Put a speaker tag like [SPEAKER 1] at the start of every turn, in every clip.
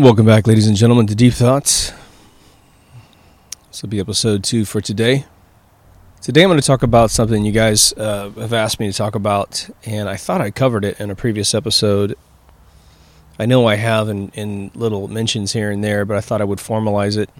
[SPEAKER 1] Welcome back, ladies and gentlemen, to Deep Thoughts. This will be episode 2 for today. Today I'm going to talk about something you guys have asked me to talk about, and I thought I covered it in a previous episode. I know I have in little mentions here and there, but I thought I would formalize it.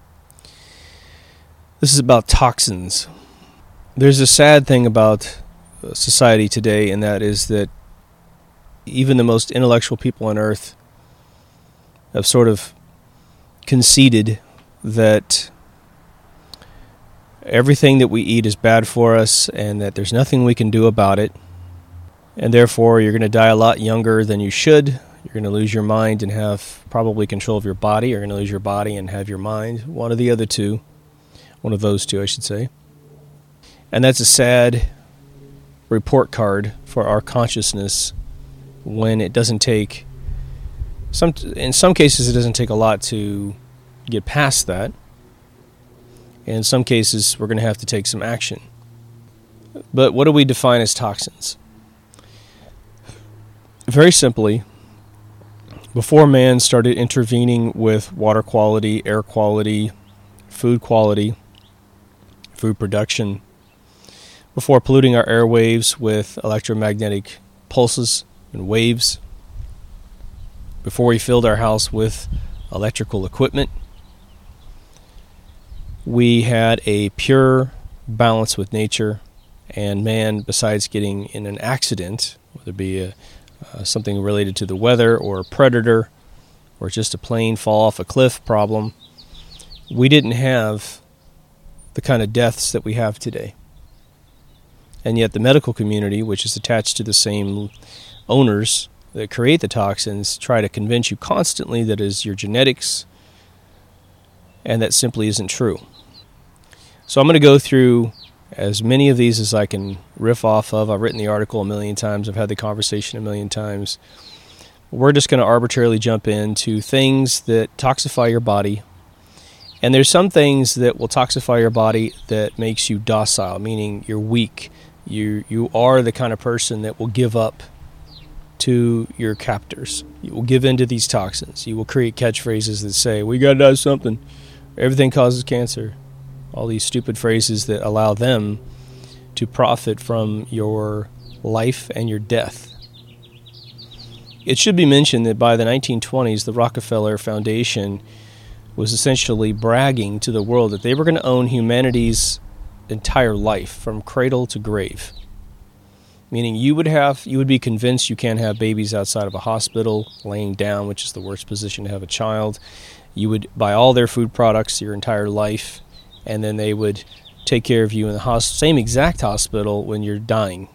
[SPEAKER 1] This is about toxins. There's a sad thing about society today, and that is that even the most intellectual people on earth have sort of conceded that everything that we eat is bad for us and that there's nothing we can do about it. And therefore, you're going to die a lot younger than you should. You're going to lose your mind and have probably control of your body. You're going to lose your body and have your mind. One of the other two. One of those two, I should say. And that's a sad report card for our consciousness when it doesn't take... In some cases, it doesn't take a lot to get past that. In some cases, we're going to have to take some action. But what do we define as toxins? Very simply, before man started intervening with water quality, air quality, food production, before polluting our airwaves with electromagnetic pulses and waves, before we filled our house with electrical equipment, we had a pure balance with nature, and man, besides getting in an accident, whether it be something related to the weather or a predator or just a plane fall off a cliff problem, we didn't have the kind of deaths that we have today. And yet the medical community, which is attached to the same owners that create the toxins, try to convince you constantly that it is your genetics, and that simply isn't true. So I'm going to go through as many of these as I can riff off of. I've written the article a million times. I've had the conversation a million times. We're just going to arbitrarily jump into things that toxify your body. And there's some things that will toxify your body that makes you docile, meaning you're weak. You are the kind of person that will give up to your captors. You will give in to these toxins. You will create catchphrases that say, we got to do something. Everything causes cancer. All these stupid phrases that allow them to profit from your life and your death. It should be mentioned that by the 1920s, the Rockefeller Foundation was essentially bragging to the world that they were going to own humanity's entire life from cradle to grave. Meaning you would be convinced you can't have babies outside of a hospital, laying down, which is the worst position to have a child. You would buy all their food products your entire life, and then they would take care of you in the same exact hospital when you're dying.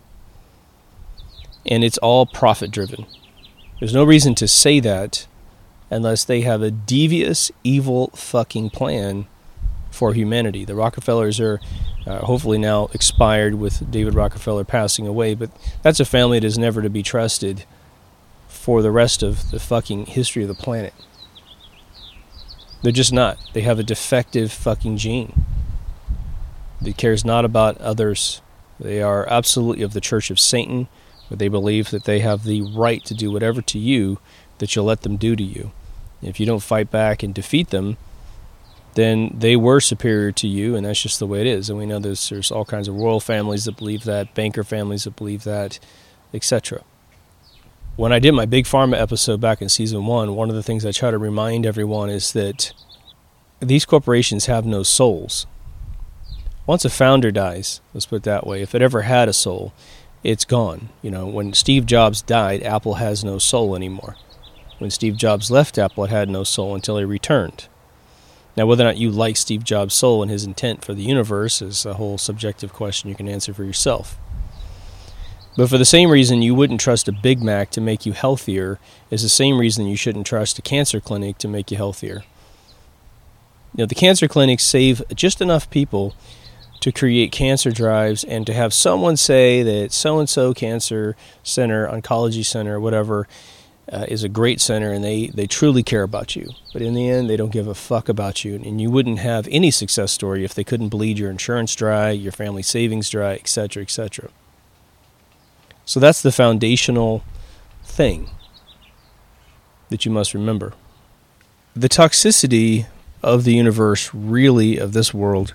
[SPEAKER 1] And it's all profit-driven. There's no reason to say that unless they have a devious, evil fucking plan for humanity. The Rockefellers are hopefully now expired with David Rockefeller passing away, but that's a family that is never to be trusted for the rest of the fucking history of the planet. They're just not. They have a defective fucking gene that cares not about others. They are absolutely of the Church of Satan, where they believe that they have the right to do whatever to you that you'll let them do to you. If you don't fight back and defeat them, then they were superior to you, and that's just the way it is. And we know there's all kinds of royal families that believe that, banker families that believe that, etc. When I did my Big Pharma episode back in Season 1, one of the things I try to remind everyone is that these corporations have no souls. Once a founder dies, let's put it that way, if it ever had a soul, it's gone. You know, when Steve Jobs died, Apple has no soul anymore. When Steve Jobs left Apple, it had no soul until he returned. Now, whether or not you like Steve Jobs' soul and his intent for the universe is a whole subjective question you can answer for yourself. But for the same reason you wouldn't trust a Big Mac to make you healthier is the same reason you shouldn't trust a cancer clinic to make you healthier. You know, the cancer clinics save just enough people to create cancer drives and to have someone say that so-and-so cancer center, oncology center, whatever, is a great center, and they truly care about you. But in the end, they don't give a fuck about you, and you wouldn't have any success story if they couldn't bleed your insurance dry, your family savings dry, etc., etc. So that's the foundational thing that you must remember. the toxicity of the universe, really, of this world,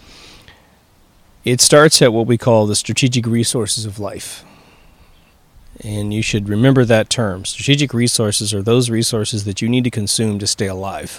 [SPEAKER 1] it starts at what we call the strategic resources of life. And you should remember that term. Strategic resources are those resources that you need to consume to stay alive.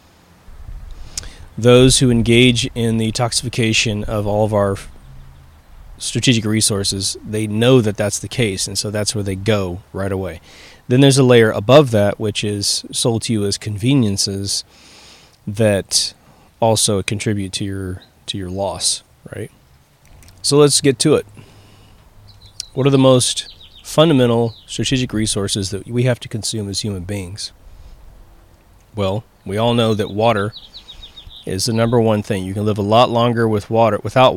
[SPEAKER 1] Those who engage in the toxification of all of our strategic resources, they know that that's the case, and so that's where they go right away. Then there's a layer above that, which is sold to you as conveniences that also contribute to your loss, right? So let's get to it. What are the most fundamental strategic resources that we have to consume as human beings? Well, we all know that water is the number one thing. You can live a lot longer with water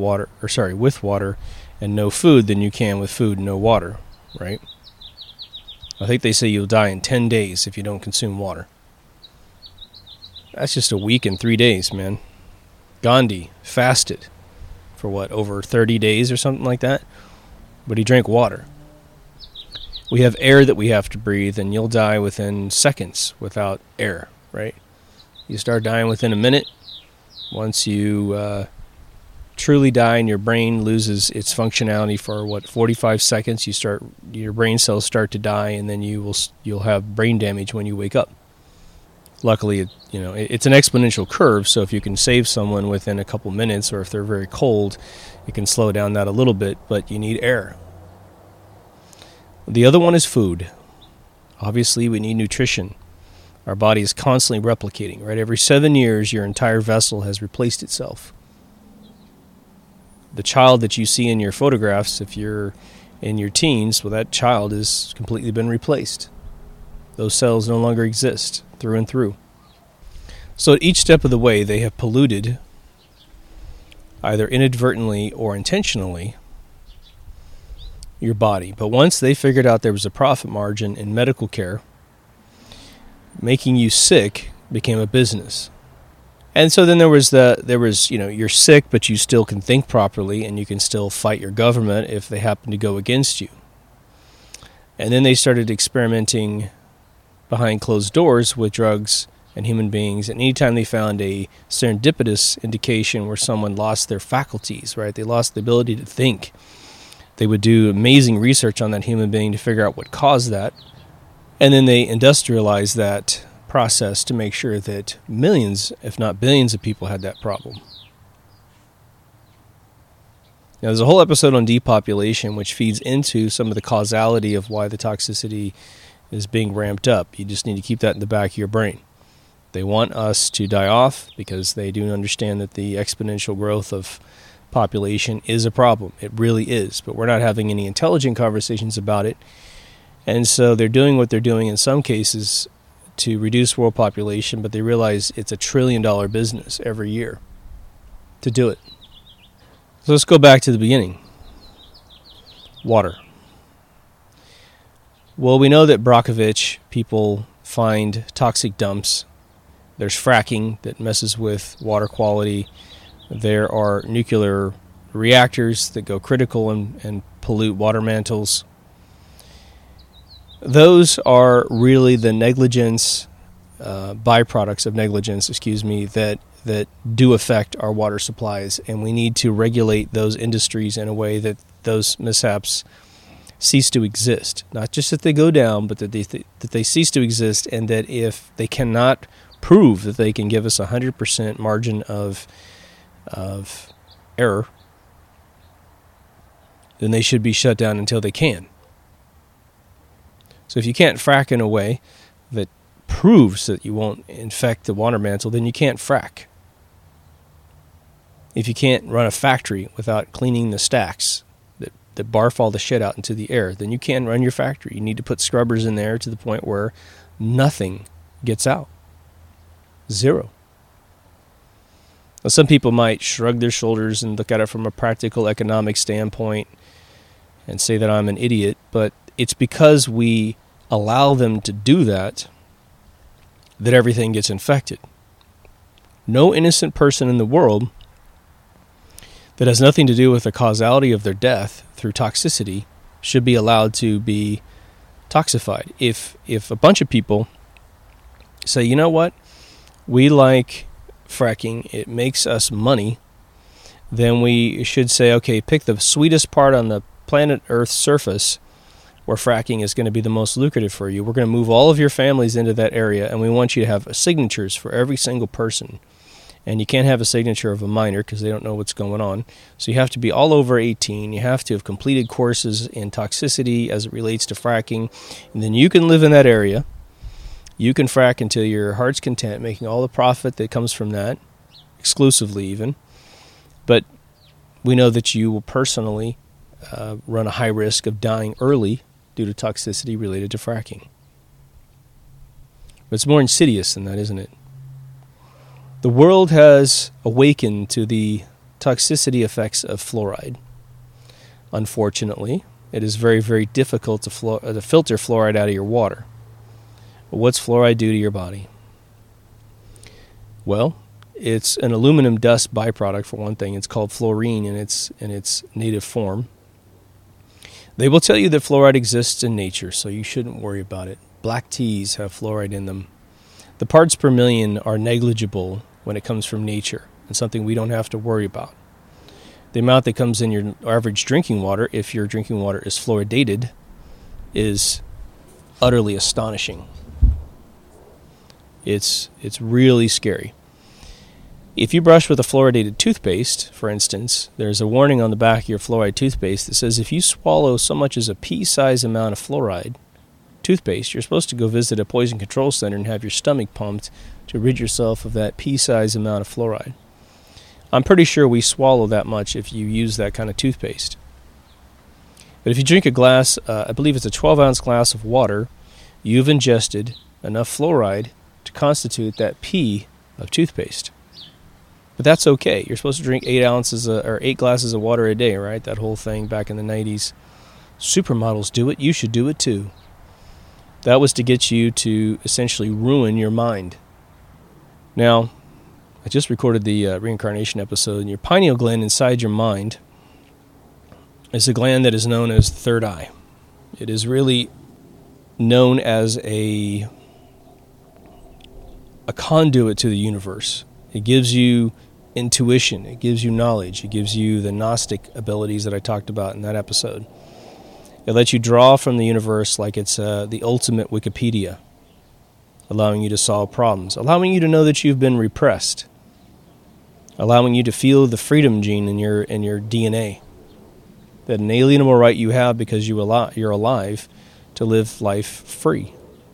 [SPEAKER 1] and no food than you can with food and no water, right? I think they say you'll die in 10 days if you don't consume water. That's just a week and 3 days, man. Gandhi fasted for over 30 days or something like that, but he drank water. We have air that we have to breathe, and you'll die within seconds without air, right? You start dying within a minute. Once you truly die and your brain loses its functionality for 45 seconds, your brain cells start to die, and then you'll have brain damage when you wake up. Luckily, it's an exponential curve, so if you can save someone within a couple minutes, or if they're very cold, you can slow down that a little bit, but you need air. The other one is food. Obviously, we need nutrition. Our body is constantly replicating, right? Every 7 years, your entire vessel has replaced itself. The child that you see in your photographs, if you're in your teens, well, that child has completely been replaced. Those cells no longer exist through and through. So at each step of the way, they have polluted, either inadvertently or intentionally, your body. But once they figured out there was a profit margin in medical care, making you sick became a business. And so then there was you're sick, but you still can think properly, and you can still fight your government if they happen to go against you. And then they started experimenting behind closed doors with drugs and human beings. And anytime they found a serendipitous indication where someone lost their faculties, right? They lost the ability to think. They would do amazing research on that human being to figure out what caused that. And then they industrialized that process to make sure that millions, if not billions, of people had that problem. Now, there's a whole episode on depopulation which feeds into some of the causality of why the toxicity is being ramped up. You just need to keep that in the back of your brain. They want us to die off because they do understand that the exponential growth of population is a problem. It really is. But we're not having any intelligent conversations about it. And so they're doing what they're doing in some cases to reduce world population, but they realize it's $1 trillion business every year to do it. So let's go back to the beginning. Water. Well, we know that Brockovich people find toxic dumps. There's fracking that messes with water quality. There are nuclear reactors that go critical and pollute water mantles. Those are really the byproducts of negligence, that do affect our water supplies, and we need to regulate those industries in a way that those mishaps cease to exist. Not just that they go down, but that they cease to exist, and that if they cannot prove that they can give us 100% margin of error, then they should be shut down until they can. So if you can't frack in a way that proves that you won't infect the water mantle, then you can't frack. If you can't run a factory without cleaning the stacks that barf all the shit out into the air, then you can't run your factory. You need to put scrubbers in there to the point where nothing gets out. Zero. Now, some people might shrug their shoulders and look at it from a practical economic standpoint and say that I'm an idiot, but it's because we allow them to do that everything gets infected. No innocent person in the world that has nothing to do with the causality of their death through toxicity should be allowed to be toxified. If a bunch of people say, you know what, we like fracking, it makes us money, then we should say, okay, pick the sweetest part on the planet Earth's surface where fracking is going to be the most lucrative for you. We're going to move all of your families into that area, and we want you to have signatures for every single person. And you can't have a signature of a minor because they don't know what's going on. So you have to be all over 18. You have to have completed courses in toxicity as it relates to fracking. And then you can live in that area. You can frack until your heart's content, making all the profit that comes from that, exclusively even. But we know that you will personally run a high risk of dying early due to toxicity related to fracking. But it's more insidious than that, isn't it? The world has awakened to the toxicity effects of fluoride. Unfortunately, it is very, very difficult to filter fluoride out of your water. But what's fluoride do to your body? Well, it's an aluminum dust byproduct for one thing. It's called fluorine in its native form. They will tell you that fluoride exists in nature, so you shouldn't worry about it. Black teas have fluoride in them. The parts per million are negligible when it comes from nature, and something we don't have to worry about. The amount that comes in your average drinking water, if your drinking water is fluoridated, is utterly astonishing. It's really scary. If you brush with a fluoridated toothpaste, for instance, there's a warning on the back of your fluoride toothpaste that says if you swallow so much as a pea-sized amount of fluoride toothpaste, you're supposed to go visit a poison control center and have your stomach pumped to rid yourself of that pea-sized amount of fluoride. I'm pretty sure we swallow that much if you use that kind of toothpaste. But if you drink a glass, I believe it's a 12-ounce glass of water, you've ingested enough fluoride to constitute that pea of toothpaste. But that's okay. You're supposed to drink 8 glasses of water a day, right? That whole thing back in the 90s. Supermodels do it. You should do it too. That was to get you to essentially ruin your mind. Now, I just recorded the reincarnation episode, and your pineal gland inside your mind is a gland that is known as the third eye. It is really known as a conduit to the universe. It gives you intuition. It gives you knowledge. It gives you the Gnostic abilities that I talked about in that episode. It lets you draw from the universe like it's the ultimate Wikipedia, allowing you to solve problems, allowing you to know that you've been repressed, allowing you to feel the freedom gene in your DNA, that inalienable right you have because you're alive to live life free.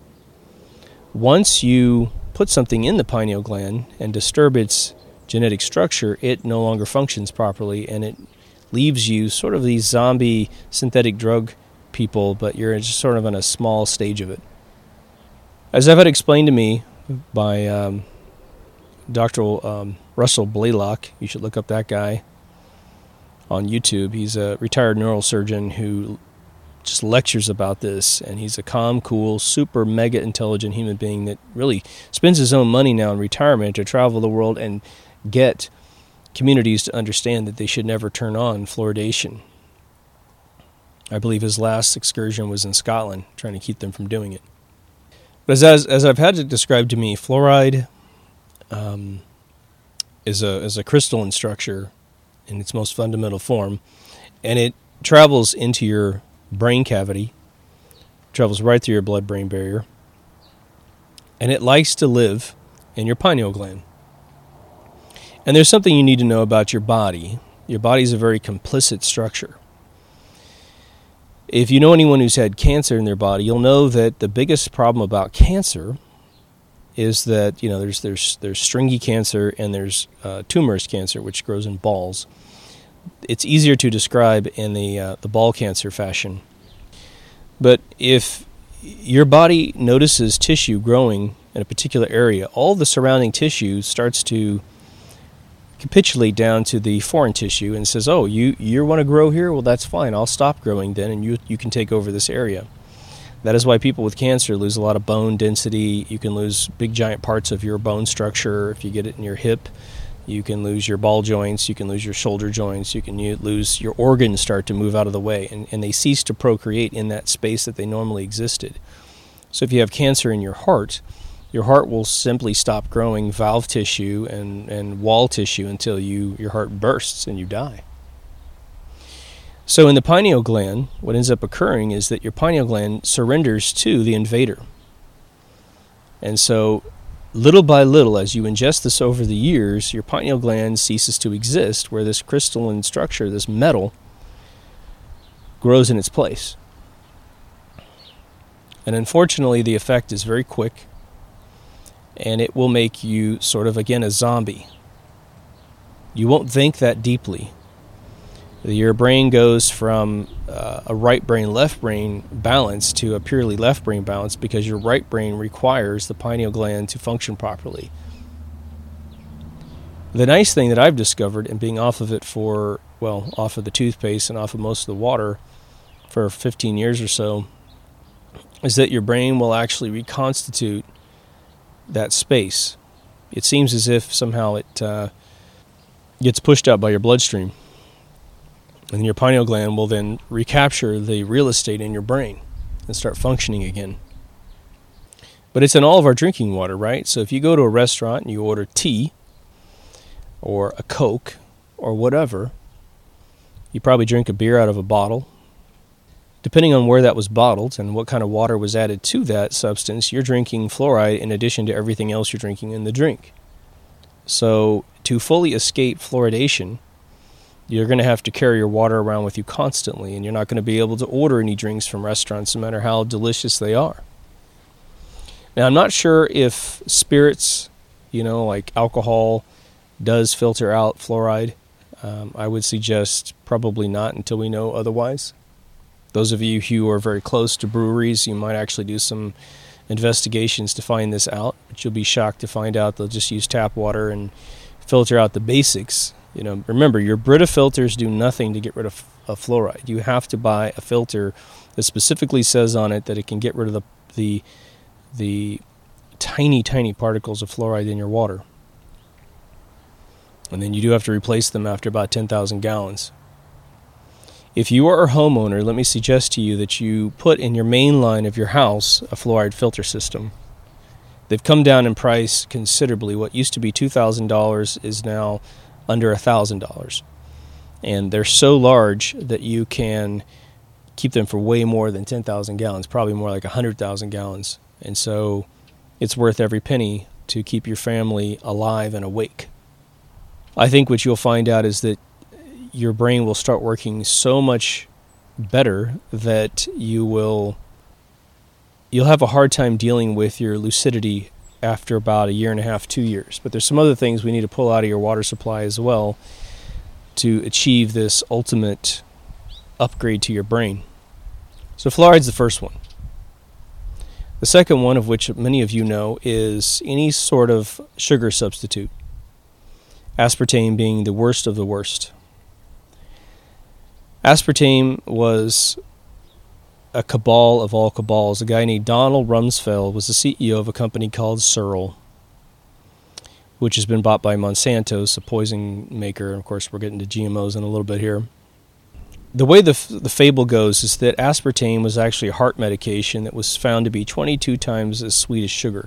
[SPEAKER 1] Once you put something in the pineal gland and disturb its genetic structure, it no longer functions properly, and it leaves you sort of these zombie synthetic drug people, but you're just sort of in a small stage of it. As I've had explained to me by Dr. Russell Blaylock, you should look up that guy on YouTube. He's a retired neurosurgeon who just lectures about this, and he's a calm, cool, super mega intelligent human being that really spends his own money now in retirement to travel the world and get communities to understand that they should never turn on fluoridation. I believe his last excursion was in Scotland, trying to keep them from doing it. But as I've had it described to me, fluoride is a crystalline structure in its most fundamental form, and it travels into your brain cavity, travels right through your blood-brain barrier, and it likes to live in your pineal gland. And there's something you need to know about your body. Your body is a very complicit structure. If you know anyone who's had cancer in their body, you'll know that the biggest problem about cancer is that, there's stringy cancer and there's tumorous cancer, which grows in balls. It's easier to describe in the ball cancer fashion. But if your body notices tissue growing in a particular area, all the surrounding tissue starts to capitulate down to the foreign tissue and says, oh, you want to grow here? Well, that's fine. I'll stop growing then, and you can take over this area. That is why people with cancer lose a lot of bone density. You can lose big, giant parts of your bone structure if you get it in your hip. You can lose your ball joints. You can lose your shoulder joints. You can lose your organs start to move out of the way, and they cease to procreate in that space that they normally existed. So if you have cancer in your heart, your heart will simply stop growing valve tissue and wall tissue until your heart bursts and you die. So in the pineal gland, what ends up occurring is that your pineal gland surrenders to the invader. And so little by little, as you ingest this over the years, your pineal gland ceases to exist, where this crystalline structure, this metal, grows in its place. And unfortunately, the effect is very quick, and it will make you sort of, again, a zombie. You won't think that deeply. Your brain goes from a right brain, left brain balance to a purely left brain balance because your right brain requires the pineal gland to function properly. The nice thing that I've discovered in being off of it off of the toothpaste and off of most of the water for 15 years or so, is that your brain will actually reconstitute that space. It seems as if somehow it gets pushed out by your bloodstream. And your pineal gland will then recapture the real estate in your brain and start functioning again. But it's in all of our drinking water, right? So if you go to a restaurant and you order tea or a Coke or whatever, you probably drink a beer out of a bottle. Depending on where that was bottled and what kind of water was added to that substance, you're drinking fluoride in addition to everything else you're drinking in the drink. So to fully escape fluoridation, you're going to have to carry your water around with you constantly, and you're not going to be able to order any drinks from restaurants, no matter how delicious they are. Now, I'm not sure if spirits, like alcohol, does filter out fluoride. I would suggest probably not until we know otherwise. Those of you who are very close to breweries, you might actually do some investigations to find this out, but you'll be shocked to find out they'll just use tap water and filter out the basics. Remember, your Brita filters do nothing to get rid of fluoride. You have to buy a filter that specifically says on it that it can get rid of the tiny, tiny particles of fluoride in your water. And then you do have to replace them after about 10,000 gallons. If you are a homeowner, let me suggest to you that you put in your main line of your house a fluoride filter system. They've come down in price considerably. What used to be $2,000 is now under $1,000, and they're so large that you can keep them for way more than 10,000 gallons, probably more like 100,000 gallons, and so it's worth every penny to keep your family alive and awake. I think what you'll find out is that your brain will start working so much better that you'll have a hard time dealing with your lucidity after about a year and a half, 2 years. But there's some other things we need to pull out of your water supply as well to achieve this ultimate upgrade to your brain. So fluoride's the first one. The second one, of which many of you know, is any sort of sugar substitute. Aspartame being the worst of the worst. Aspartame was a cabal of all cabals. A guy named Donald Rumsfeld was the CEO of a company called Searle, which has been bought by Monsanto, a poison maker. Of course, we're getting to GMOs in a little bit here. The way the fable goes is that aspartame was actually a heart medication that was found to be 22 times as sweet as sugar.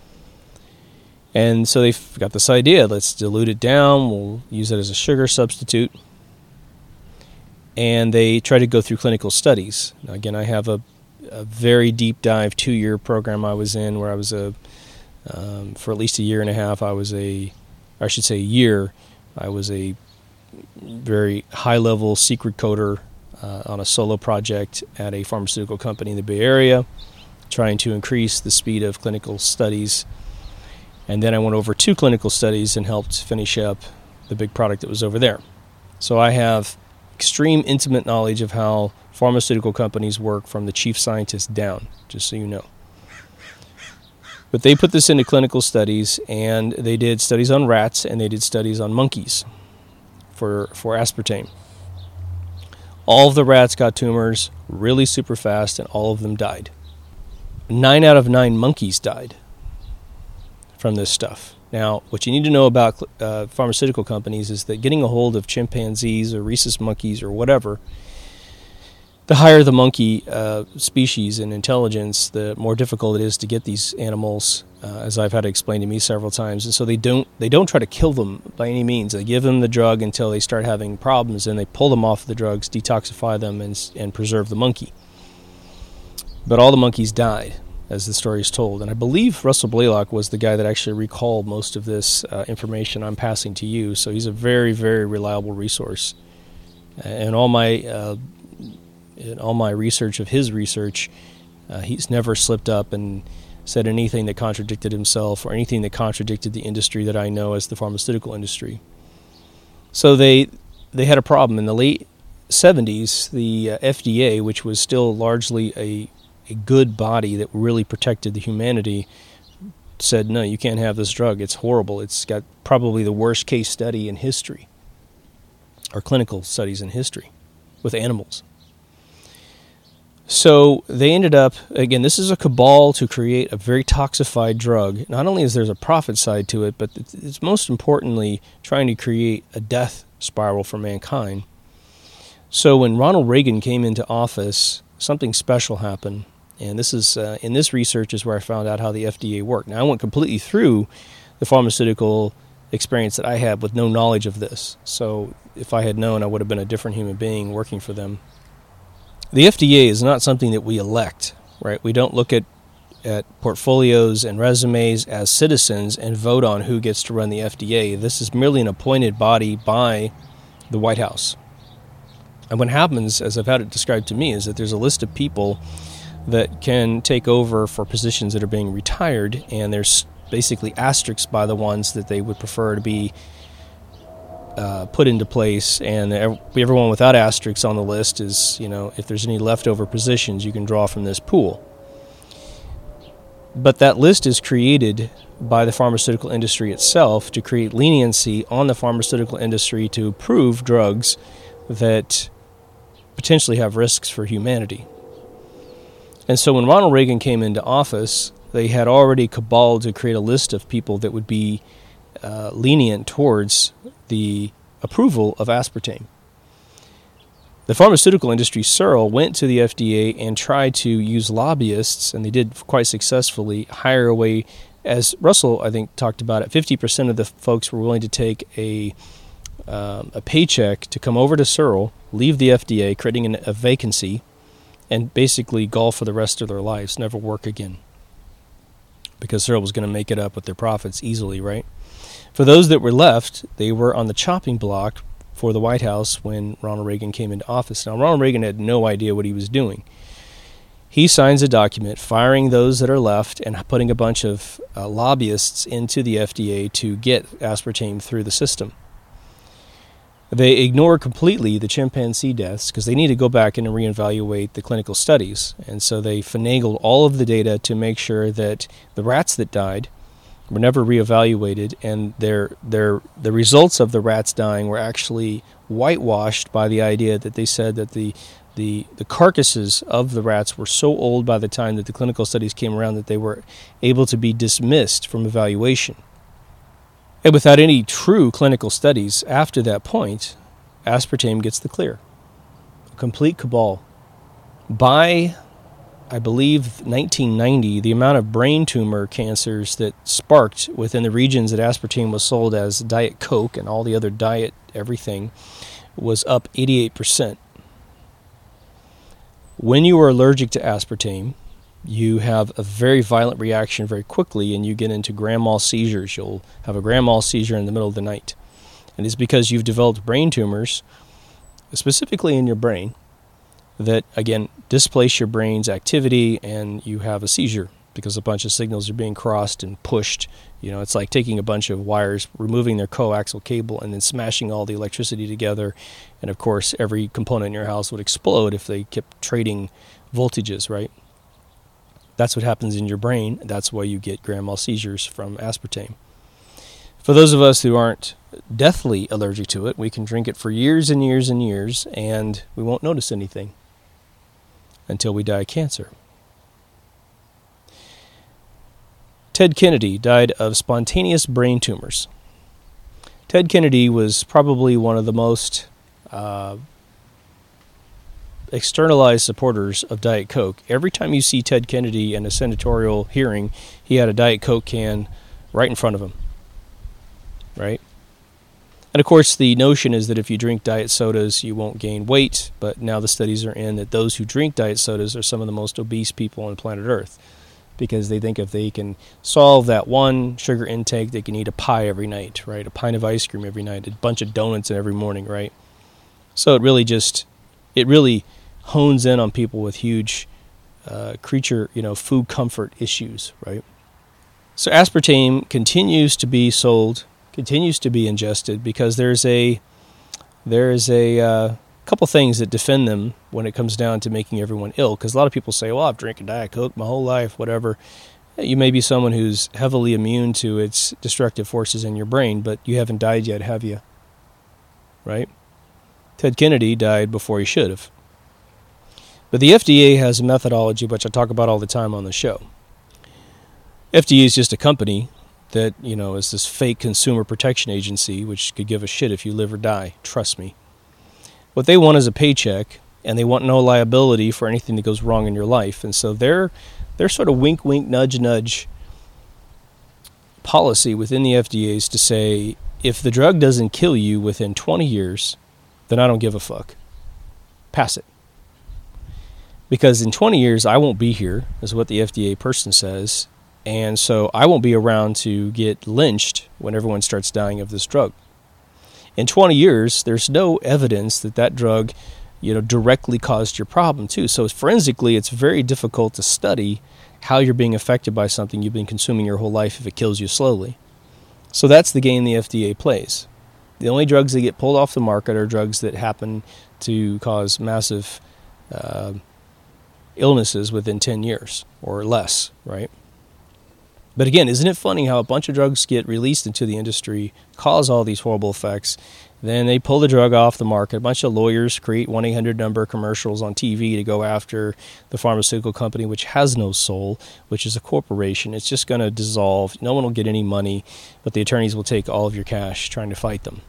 [SPEAKER 1] And so they've got this idea, let's dilute it down, we'll use it as a sugar substitute. And they try to go through clinical studies. Now, again, I have a very deep dive 2-year program I was in where I was for at least a year and a half, I was a very high-level secret coder on a solo project at a pharmaceutical company in the Bay Area, trying to increase the speed of clinical studies. And then I went over 2 clinical studies and helped finish up the big product that was over there. So I have extreme intimate knowledge of how pharmaceutical companies work from the chief scientist down, just so you know. But they put this into clinical studies, and they did studies on rats, and they did studies on monkeys for aspartame. All of the rats got tumors really super fast, and all of them died. 9 out of 9 monkeys died from this stuff. Now, what you need to know about pharmaceutical companies is that getting a hold of chimpanzees or rhesus monkeys or whatever, the higher the monkey species in intelligence, the more difficult it is to get these animals as I've had to explain to me several times. And so they don't try to kill them by any means. They give them the drug until they start having problems, and they pull them off the drugs, detoxify them, and preserve the monkey. But all the monkeys died, as the story is told. And I believe Russell Blaylock was the guy that actually recalled most of this information I'm passing to you. So he's a very, very reliable resource. And all my research of his research, he's never slipped up and said anything that contradicted himself or anything that contradicted the industry that I know as the pharmaceutical industry. So they had a problem. In the late 70s, the FDA, which was still largely a good body that really protected the humanity, said, no, you can't have this drug. It's horrible. It's got probably the worst case study in history, or clinical studies in history, with animals. So they ended up, again, this is a cabal to create a very toxified drug. Not only is there a profit side to it, but it's most importantly trying to create a death spiral for mankind. So when Ronald Reagan came into office, something special happened. And this is in this research is where I found out how the FDA worked. Now, I went completely through the pharmaceutical experience that I had with no knowledge of this. So if I had known, I would have been a different human being working for them. The FDA is not something that we elect, right? We don't look at portfolios and resumes as citizens and vote on who gets to run the FDA. This is merely an appointed body by the White House. And what happens, as I've had it described to me, is that there's a list of people that can take over for positions that are being retired, and there's basically asterisks by the ones that they would prefer to be put into place, and everyone without asterisks on the list is, if there's any leftover positions, you can draw from this pool. But that list is created by the pharmaceutical industry itself to create leniency on the pharmaceutical industry to approve drugs that potentially have risks for humanity. And so when Ronald Reagan came into office, they had already cabaled to create a list of people that would be lenient towards the approval of aspartame. The pharmaceutical industry, Searle, went to the FDA and tried to use lobbyists, and they did quite successfully, hire away, as Russell, I think, talked about it, 50% of the folks were willing to take a paycheck to come over to Searle, leave the FDA, creating a vacancy, and basically golf for the rest of their lives, never work again. Because Searle was going to make it up with their profits easily, right? For those that were left, they were on the chopping block for the White House when Ronald Reagan came into office. Now, Ronald Reagan had no idea what he was doing. He signs a document firing those that are left and putting a bunch of lobbyists into the FDA to get aspartame through the system. They ignore completely the chimpanzee deaths because they need to go back and reevaluate the clinical studies. And so they finagled all of the data to make sure that the rats that died were never reevaluated, and the results of the rats dying were actually whitewashed by the idea that they said that the carcasses of the rats were so old by the time that the clinical studies came around that they were able to be dismissed from evaluation. And without any true clinical studies after that point, aspartame gets the clear. A complete cabal. By, I believe, 1990, the amount of brain tumor cancers that sparked within the regions that aspartame was sold as Diet Coke and all the other diet everything was up 88%. When you are allergic to aspartame, you have a very violent reaction very quickly, and you get into grand mal seizures. You'll have a grand mal seizure in the middle of the night. And it's because you've developed brain tumors, specifically in your brain, that, again, displace your brain's activity, and you have a seizure because a bunch of signals are being crossed and pushed. It's like taking a bunch of wires, removing their coaxial cable, and then smashing all the electricity together. And, of course, every component in your house would explode if they kept trading voltages, right? That's what happens in your brain. That's why you get grand mal seizures from aspartame. For those of us who aren't deathly allergic to it, we can drink it for years and years and years, and we won't notice anything until we die of cancer. Ted Kennedy died of spontaneous brain tumors. Ted Kennedy was probably one of the most externalized supporters of Diet Coke. Every time you see Ted Kennedy in a senatorial hearing, he had a Diet Coke can right in front of him, right? And of course, the notion is that if you drink diet sodas, you won't gain weight. But now the studies are in that those who drink diet sodas are some of the most obese people on planet Earth, because they think if they can solve that one sugar intake, they can eat a pie every night, right? A pint of ice cream every night, a bunch of donuts every morning, right? So it really hones in on people with huge food comfort issues, right? So aspartame continues to be sold, continues to be ingested, because there's a couple things that defend them when it comes down to making everyone ill. Because a lot of people say, well, I've drinking Diet Coke my whole life, whatever. You may be someone who's heavily immune to its destructive forces in your brain, but you haven't died yet, have you? Right? Ted Kennedy died before he should have. But the FDA has a methodology, which I talk about all the time on the show. FDA is just a company that, is this fake consumer protection agency, which could give a shit if you live or die. Trust me. What they want is a paycheck, and they want no liability for anything that goes wrong in your life. And so their sort of wink, wink, nudge, nudge policy within the FDA is to say, if the drug doesn't kill you within 20 years, then I don't give a fuck. Pass it. Because in 20 years, I won't be here, is what the FDA person says. And so I won't be around to get lynched when everyone starts dying of this drug. In 20 years, there's no evidence that drug, directly caused your problem too. So forensically, it's very difficult to study how you're being affected by something you've been consuming your whole life if it kills you slowly. So that's the game the FDA plays. The only drugs that get pulled off the market are drugs that happen to cause massive illnesses within 10 years or less, right? But again, isn't it funny how a bunch of drugs get released into the industry, cause all these horrible effects, then they pull the drug off the market. A bunch of lawyers create 1-800 number commercials on TV to go after the pharmaceutical company, which has no soul, which is a corporation. It's just going to dissolve. No one will get any money, but the attorneys will take all of your cash trying to fight them.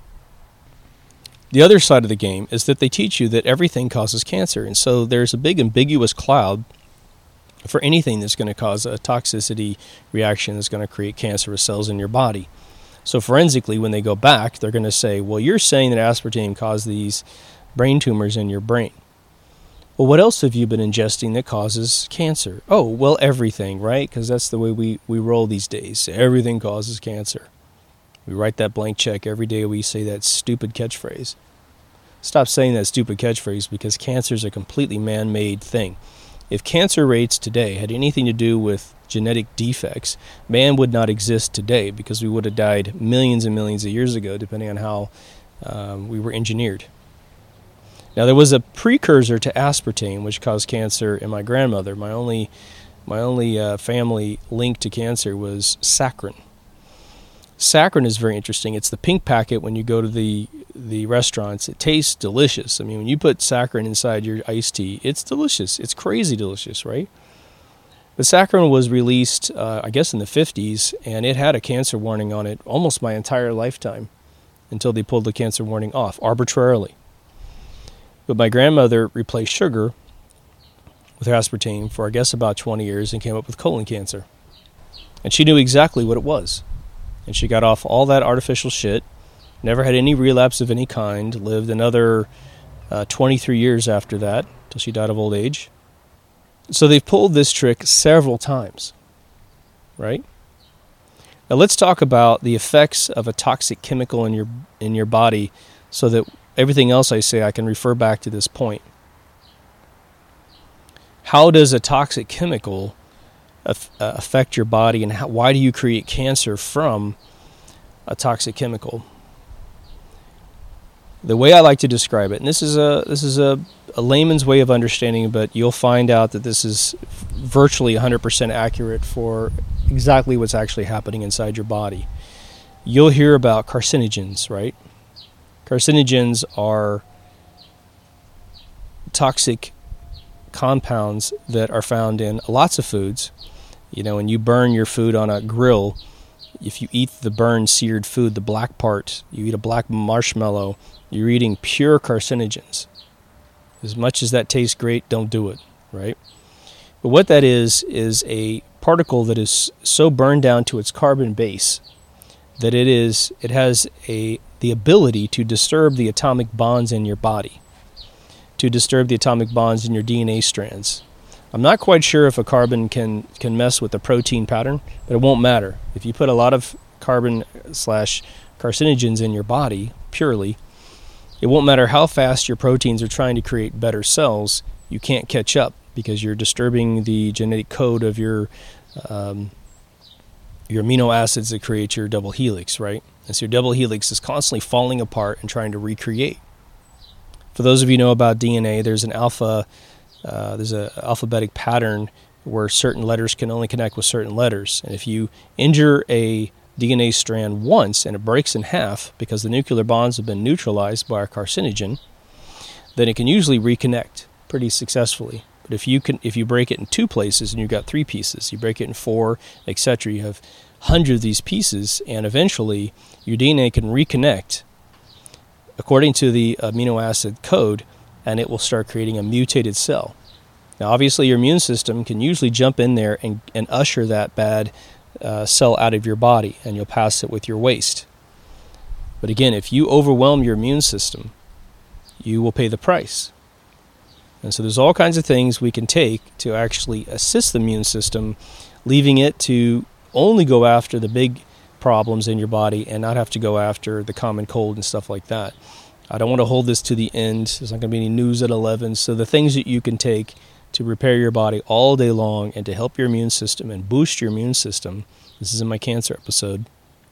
[SPEAKER 1] The other side of the game is that they teach you that everything causes cancer. And so there's a big ambiguous cloud for anything that's going to cause a toxicity reaction that's going to create cancerous cells in your body. So forensically, when they go back, they're going to say, well, you're saying that aspartame caused these brain tumors in your brain. Well, what else have you been ingesting that causes cancer? Oh, well, everything, right? Because that's the way we roll these days. Everything causes cancer. We write that blank check every day we say that stupid catchphrase. Stop saying that stupid catchphrase, because cancer is a completely man-made thing. If cancer rates today had anything to do with genetic defects, man would not exist today, because we would have died millions and millions of years ago, depending on how we were engineered. Now, there was a precursor to aspartame, which caused cancer in my grandmother. My only family link to cancer was saccharin. Saccharin is very interesting. It's the pink packet when you go to the restaurants. It tastes delicious. I mean, when you put saccharin inside your iced tea, it's delicious. It's crazy delicious, right? But saccharin was released, I guess, in the 50s, and it had a cancer warning on it almost my entire lifetime until they pulled the cancer warning off arbitrarily. But my grandmother replaced sugar with aspartame for, I guess, about 20 years and came up with colon cancer. And she knew exactly what it was. And she got off all that artificial shit, never had any relapse of any kind, lived another 23 years after that, till she died of old age. So they've pulled this trick several times, right? Now let's talk about the effects of a toxic chemical in your body, so that everything else I say I can refer back to this point. How does a toxic chemical affect your body, and why do you create cancer from a toxic chemical? The way I like to describe it, and this is a layman's way of understanding, but you'll find out that this is virtually 100% accurate for exactly what's actually happening inside your body. You'll hear about carcinogens, right? Carcinogens are toxic compounds that are found in lots of foods. When you burn your food on a grill, if you eat the burned, seared food, the black part, you eat a black marshmallow, you're eating pure carcinogens. As much as that tastes great, don't do it, right? But what that is a particle that is so burned down to its carbon base that it has the ability to disturb the atomic bonds in your body, to disturb the atomic bonds in your DNA strands. I'm not quite sure if a carbon can mess with the protein pattern, but it won't matter. If you put a lot of carbon/carcinogens in your body purely, it won't matter how fast your proteins are trying to create better cells, you can't catch up because you're disturbing the genetic code of your amino acids that create your double helix, right? And so your double helix is constantly falling apart and trying to recreate. For those of you who know about DNA, there's an alphabetic pattern where certain letters can only connect with certain letters. And if you injure a DNA strand once and it breaks in half because the nuclear bonds have been neutralized by a carcinogen, then it can usually reconnect pretty successfully. But if you break it in 2 places and you've got 3 pieces, you break it in 4, etc., you have hundreds of these pieces, and eventually your DNA can reconnect according to the amino acid code, and it will start creating a mutated cell. Now, obviously, your immune system can usually jump in there and usher that bad cell out of your body, and you'll pass it with your waste. But again, if you overwhelm your immune system, you will pay the price. And so there's all kinds of things we can take to actually assist the immune system, leaving it to only go after the big problems in your body and not have to go after the common cold and stuff like that. I don't want to hold this to the end. There's not going to be any news at 11. So the things that you can take to repair your body all day long and to help your immune system and boost your immune system, this is in my cancer episode,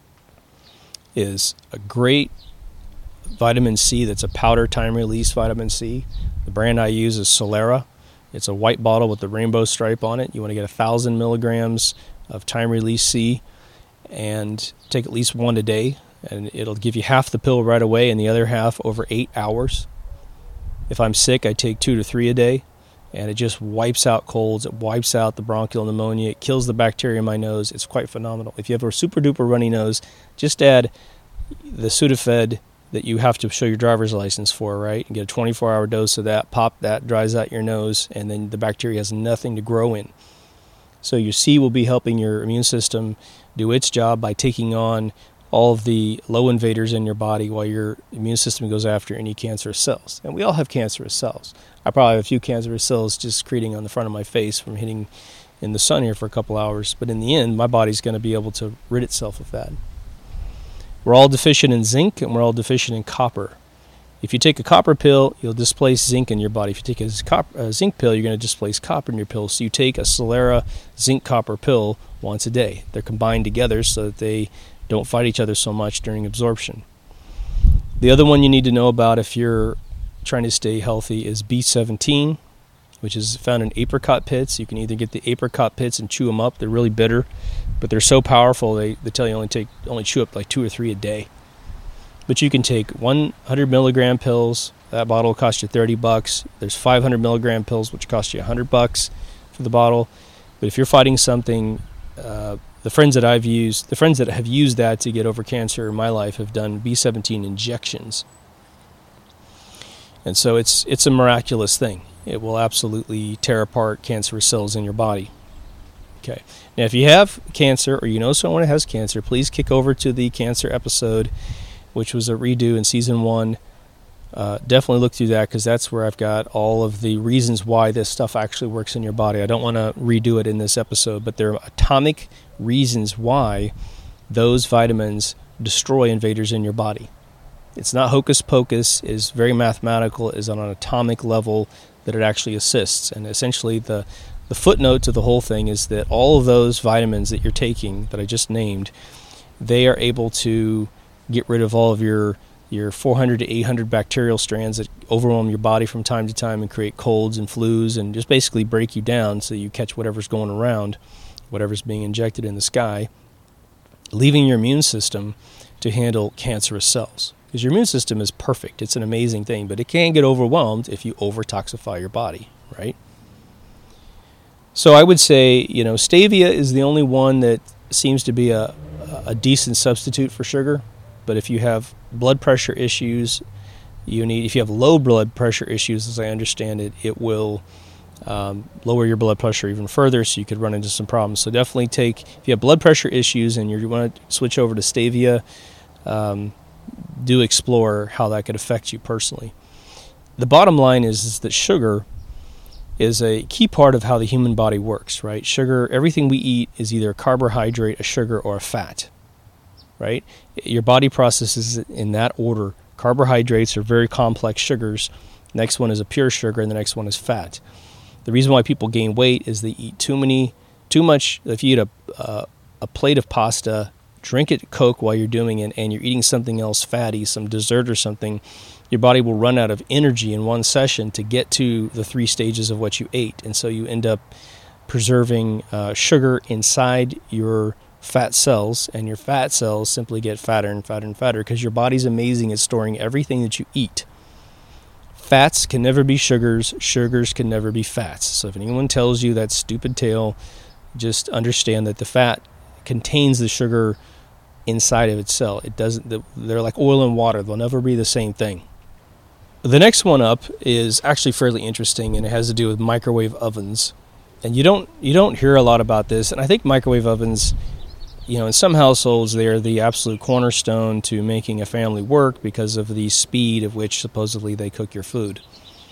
[SPEAKER 1] is a great vitamin C that's a powder time-release vitamin C. The brand I use is Solera. It's a white bottle with the rainbow stripe on it. You want to get 1,000 milligrams of time-release C and take at least 1 a day. And it'll give you half the pill right away and the other half over 8 hours. If I'm sick, I take 2 to 3 a day. And it just wipes out colds. It wipes out the bronchial pneumonia. It kills the bacteria in my nose. It's quite phenomenal. If you have a super-duper runny nose, just add the Sudafed that you have to show your driver's license for, right? And get a 24-hour dose of that. Pop that, dries out your nose, and then the bacteria has nothing to grow in. So your C will be helping your immune system do its job by taking on all of the low invaders in your body while your immune system goes after any cancerous cells. And we all have cancerous cells. I probably have a few cancerous cells just secreting on the front of my face from hitting in the sun here for a couple hours. But in the end, my body's going to be able to rid itself of that. We're all deficient in zinc and we're all deficient in copper. If you take a copper pill, you'll displace zinc in your body. If you take a zinc pill, you're going to displace copper in your pill. So you take a Solera zinc copper pill once a day. They're combined together so that they don't fight each other so much during absorption. The other one you need to know about if you're trying to stay healthy is B17, which is found in apricot pits. You can either get the apricot pits and chew them up. They're really bitter, but they're so powerful they tell you only chew up like 2 or 3 a day. But you can take 100 milligram pills. That bottle will cost you $30. There's 500 milligram pills, which cost you $100 for the bottle. But if you're fighting something, the friends that have used that to get over cancer in my life have done B17 injections. And so it's a miraculous thing. It will absolutely tear apart cancerous cells in your body. Okay. Now, if you have cancer or you know someone who has cancer, please kick over to the cancer episode, which was a redo in season 1. Definitely look through that because that's where I've got all of the reasons why this stuff actually works in your body. I don't want to redo it in this episode, but there are atomic reasons why those vitamins destroy invaders in your body. It's not hocus pocus. It's very mathematical. It's on an atomic level that it actually assists. And essentially the footnote to the whole thing is that all of those vitamins that you're taking that I just named, they are able to get rid of all of your 400 to 800 bacterial strands that overwhelm your body from time to time and create colds and flus and just basically break you down so you catch whatever's going around, whatever's being injected in the sky, leaving your immune system to handle cancerous cells. Because your immune system is perfect. It's an amazing thing, but it can get overwhelmed if you over-toxify your body, right? So I would say, stevia is the only one that seems to be a decent substitute for sugar. But if you have blood pressure issues, if you have low blood pressure issues, as I understand it, it will lower your blood pressure even further, so you could run into some problems. So definitely if you have blood pressure issues and you want to switch over to stevia, do explore how that could affect you personally. The bottom line is that sugar is a key part of how the human body works, right? Sugar, everything we eat is either a carbohydrate, a sugar, or a fat, right? Your body processes it in that order. Carbohydrates are very complex sugars. Next one is a pure sugar, and the next one is fat. The reason why people gain weight is they eat too much. If you eat a plate of pasta, drink it Coke while you're doing it, and you're eating something else fatty, some dessert or something, your body will run out of energy in one session to get to the 3 stages of what you ate. And so you end up preserving sugar inside your fat cells, and your fat cells simply get fatter and fatter and fatter because your body's amazing at storing everything that you eat. Fats can never be sugars. Sugars can never be fats. So if anyone tells you that stupid tale, just understand that the fat contains the sugar inside of itself. It doesn't. They're like oil and water. They'll never be the same thing. The next one up is actually fairly interesting, and it has to do with microwave ovens. And you don't hear a lot about this. And I think microwave ovens, in some households, they are the absolute cornerstone to making a family work because of the speed of which supposedly they cook your food.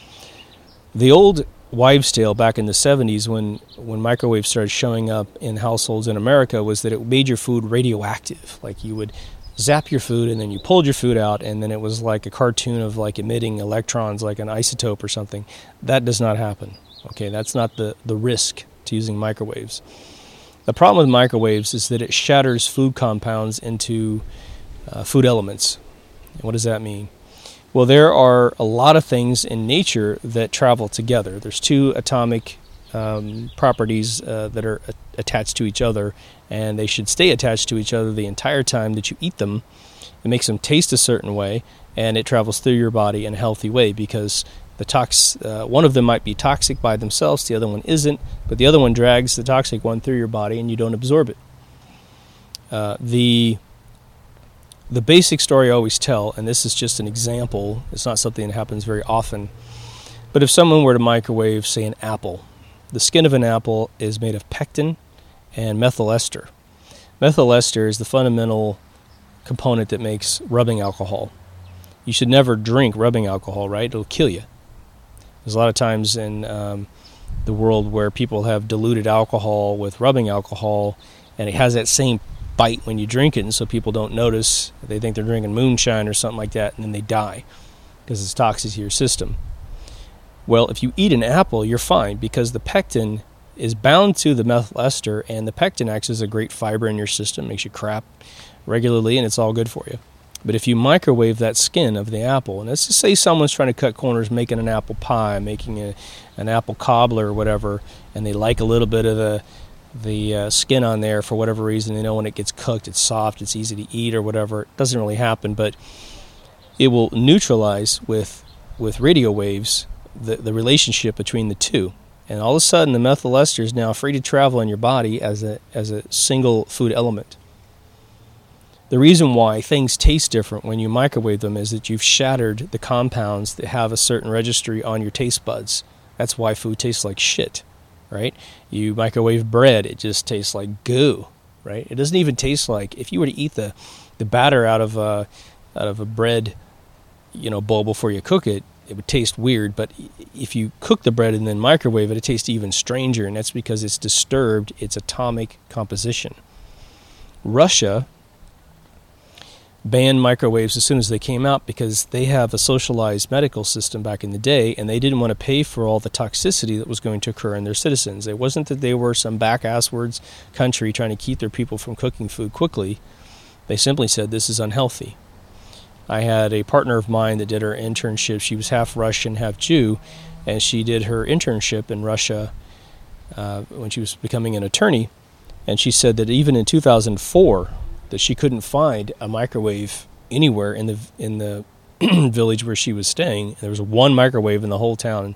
[SPEAKER 1] The old wives' tale back in the 70s when microwaves started showing up in households in America was that it made your food radioactive. Like you would zap your food and then you pulled your food out and then it was like a cartoon of like emitting electrons like an isotope or something. That does not happen. Okay, that's not the risk to using microwaves. The problem with microwaves is that it shatters food compounds into food elements. And what does that mean? Well, there are a lot of things in nature that travel together. There's 2 atomic properties that are attached to each other, and they should stay attached to each other the entire time that you eat them. It makes them taste a certain way, and it travels through your body in a healthy way because one of them might be toxic by themselves, the other one isn't, but the other one drags the toxic one through your body and you don't absorb it. The basic story I always tell, and this is just an example, it's not something that happens very often, but if someone were to microwave, say, an apple, the skin of an apple is made of pectin and methyl ester. Methyl ester is the fundamental component that makes rubbing alcohol. You should never drink rubbing alcohol, right? It'll kill you. There's a lot of times in the world where people have diluted alcohol with rubbing alcohol, and it has that same bite when you drink it, and so people don't notice. They think they're drinking moonshine or something like that, and then they die because it's toxic to your system. Well, if you eat an apple, you're fine because the pectin is bound to the methyl ester, and the pectin acts as a great fiber in your system, makes you crap regularly, and it's all good for you. But if you microwave that skin of the apple, and let's just say someone's trying to cut corners, making an apple pie, making an apple cobbler or whatever, and they like a little bit of the skin on there for whatever reason. They know when it gets cooked, it's soft, it's easy to eat or whatever. It doesn't really happen, but it will neutralize with radio waves the relationship between the two. And all of a sudden, the methyl ester is now free to travel in your body as a single food element. The reason why things taste different when you microwave them is that you've shattered the compounds that have a certain registry on your taste buds. That's why food tastes like shit, right? You microwave bread, it just tastes like goo, right? It doesn't even taste like, if you were to eat the batter out of a bread, bowl before you cook it, it would taste weird. But if you cook the bread and then microwave it, it tastes even stranger, and that's because it's disturbed its atomic composition. Russia banned microwaves as soon as they came out because they have a socialized medical system back in the day, and they didn't want to pay for all the toxicity that was going to occur in their citizens. It wasn't that they were some back-asswards country trying to keep their people from cooking food quickly. They simply said this is unhealthy. I had a partner of mine that did her internship. She was half Russian, half Jew, and she did her internship in Russia when she was becoming an attorney, and she said that even in 2004 that she couldn't find a microwave anywhere in the village where she was staying. There was one microwave in the whole town,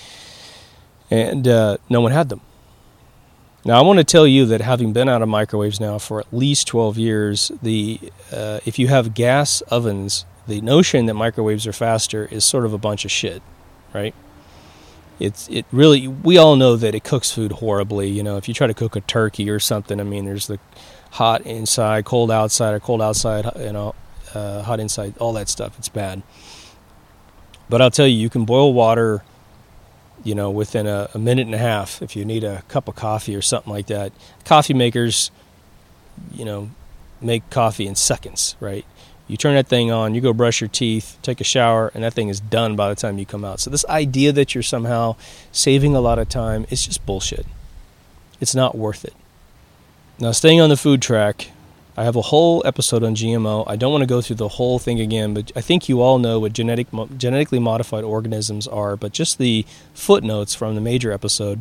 [SPEAKER 1] and no one had them. Now, I want to tell you that having been out of microwaves now for at least 12 years, if you have gas ovens, the notion that microwaves are faster is sort of a bunch of shit, right? It really, we all know that it cooks food horribly. You know, if you try to cook a turkey or something, I mean, there's the hot inside, cold outside, or cold outside, hot inside, all that stuff. It's bad. But I'll tell you, you can boil water, you know, within a minute and a half if you need a cup of coffee or something like that. Coffee makers, you know, make coffee in seconds, right? You turn that thing on, you go brush your teeth, take a shower, and that thing is done by the time you come out. So this idea that you're somehow saving a lot of time is just bullshit. It's not worth it. Now, staying on the food track, I have a whole episode on GMO. I don't want to go through the whole thing again, but I think you all know what genetically modified organisms are, but just the footnotes from the major episode.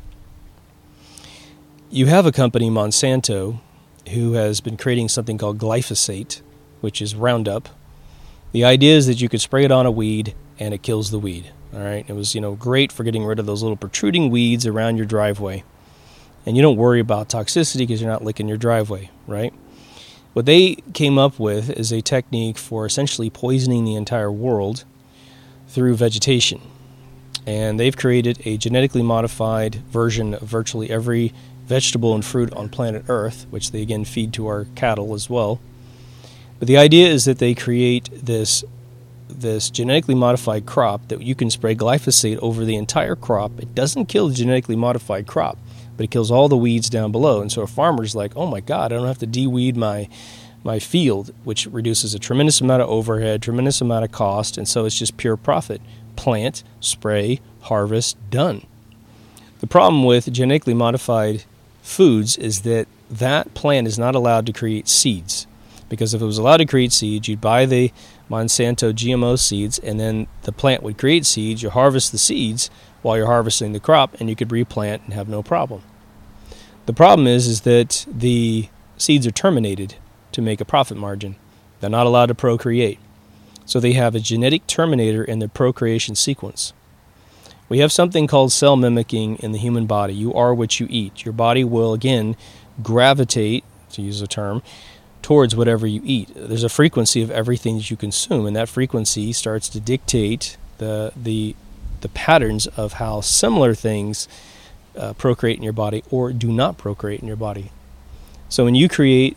[SPEAKER 1] You have a company, Monsanto, who has been creating something called glyphosate, which is Roundup. The idea is that you could spray it on a weed and it kills the weed. All right, it was, you know, great for getting rid of those little protruding weeds around your driveway, and you don't worry about toxicity because you're not licking your driveway, right? What they came up with is a technique for essentially poisoning the entire world through vegetation, and they've created a genetically modified version of virtually every vegetable and fruit on planet Earth, which they again feed to our cattle as well. But the idea is that they create this genetically modified crop that you can spray glyphosate over the entire crop. It doesn't kill the genetically modified crop, but it kills all the weeds down below. And so a farmer's like, oh my God, I don't have to de-weed my field, which reduces a tremendous amount of overhead, tremendous amount of cost, and so it's just pure profit. Plant, spray, harvest, done. The problem with genetically modified foods is that that plant is not allowed to create seeds. Because if it was allowed to create seeds, you'd buy the Monsanto GMO seeds, and then the plant would create seeds. You harvest the seeds while you're harvesting the crop, and you could replant and have no problem. The problem is that the seeds are terminated to make a profit margin. They're not allowed to procreate. So they have a genetic terminator in their procreation sequence. We have something called cell mimicking in the human body. You are what you eat. Your body will, again, gravitate, to use a term, towards whatever you eat. There's a frequency of everything that you consume, and that frequency starts to dictate the patterns of how similar things procreate in your body or do not procreate in your body. So when you create